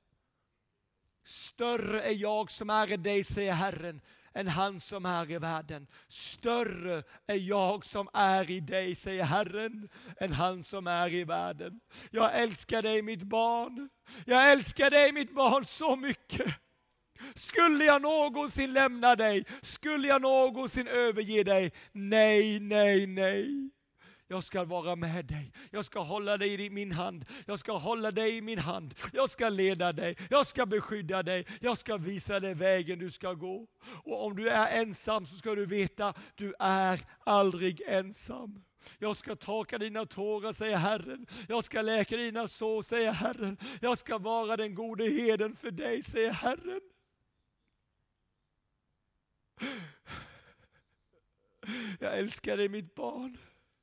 Större är jag som är i dig, säger Herren, än han som är i världen. Större är jag som är i dig, säger Herren, än han som är i världen. Jag älskar dig, mitt barn. Jag älskar dig, mitt barn, så mycket. Skulle jag någonsin lämna dig? Skulle jag någonsin överge dig? Nej, nej, nej. Jag ska vara med dig. Jag ska hålla dig i min hand. Jag ska hålla dig i min hand. Jag ska leda dig. Jag ska beskydda dig. Jag ska visa dig vägen du ska gå. Och om du är ensam så ska du veta, du är aldrig ensam. Jag ska torka dina tårar, säger Herren. Jag ska läka dina sår, säger Herren. Jag ska vara den gode herden för dig, säger Herren. Jag älskar dig, mitt barn.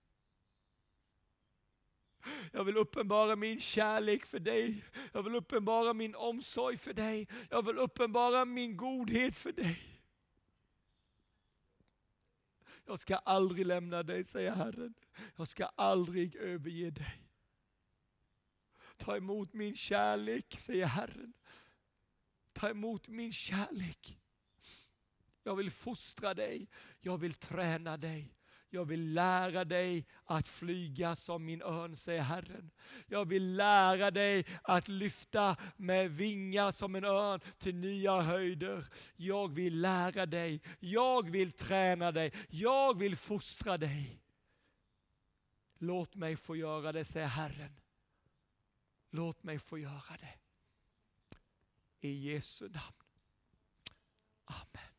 Jag vill uppenbara min kärlek för dig. Jag vill uppenbara min omsorg för dig. Jag vill uppenbara min godhet för dig. Jag ska aldrig lämna dig, säger Herren. Jag ska aldrig överge dig. Ta emot min kärlek, säger Herren. Ta emot min kärlek. Jag vill fostra dig. Jag vill träna dig. Jag vill lära dig att flyga som min örn, säger Herren. Jag vill lära dig att lyfta med vingar som en örn till nya höjder. Jag vill lära dig. Jag vill träna dig. Jag vill fostra dig. Låt mig få göra det, säger Herren. Låt mig få göra det. I Jesu namn. Amen.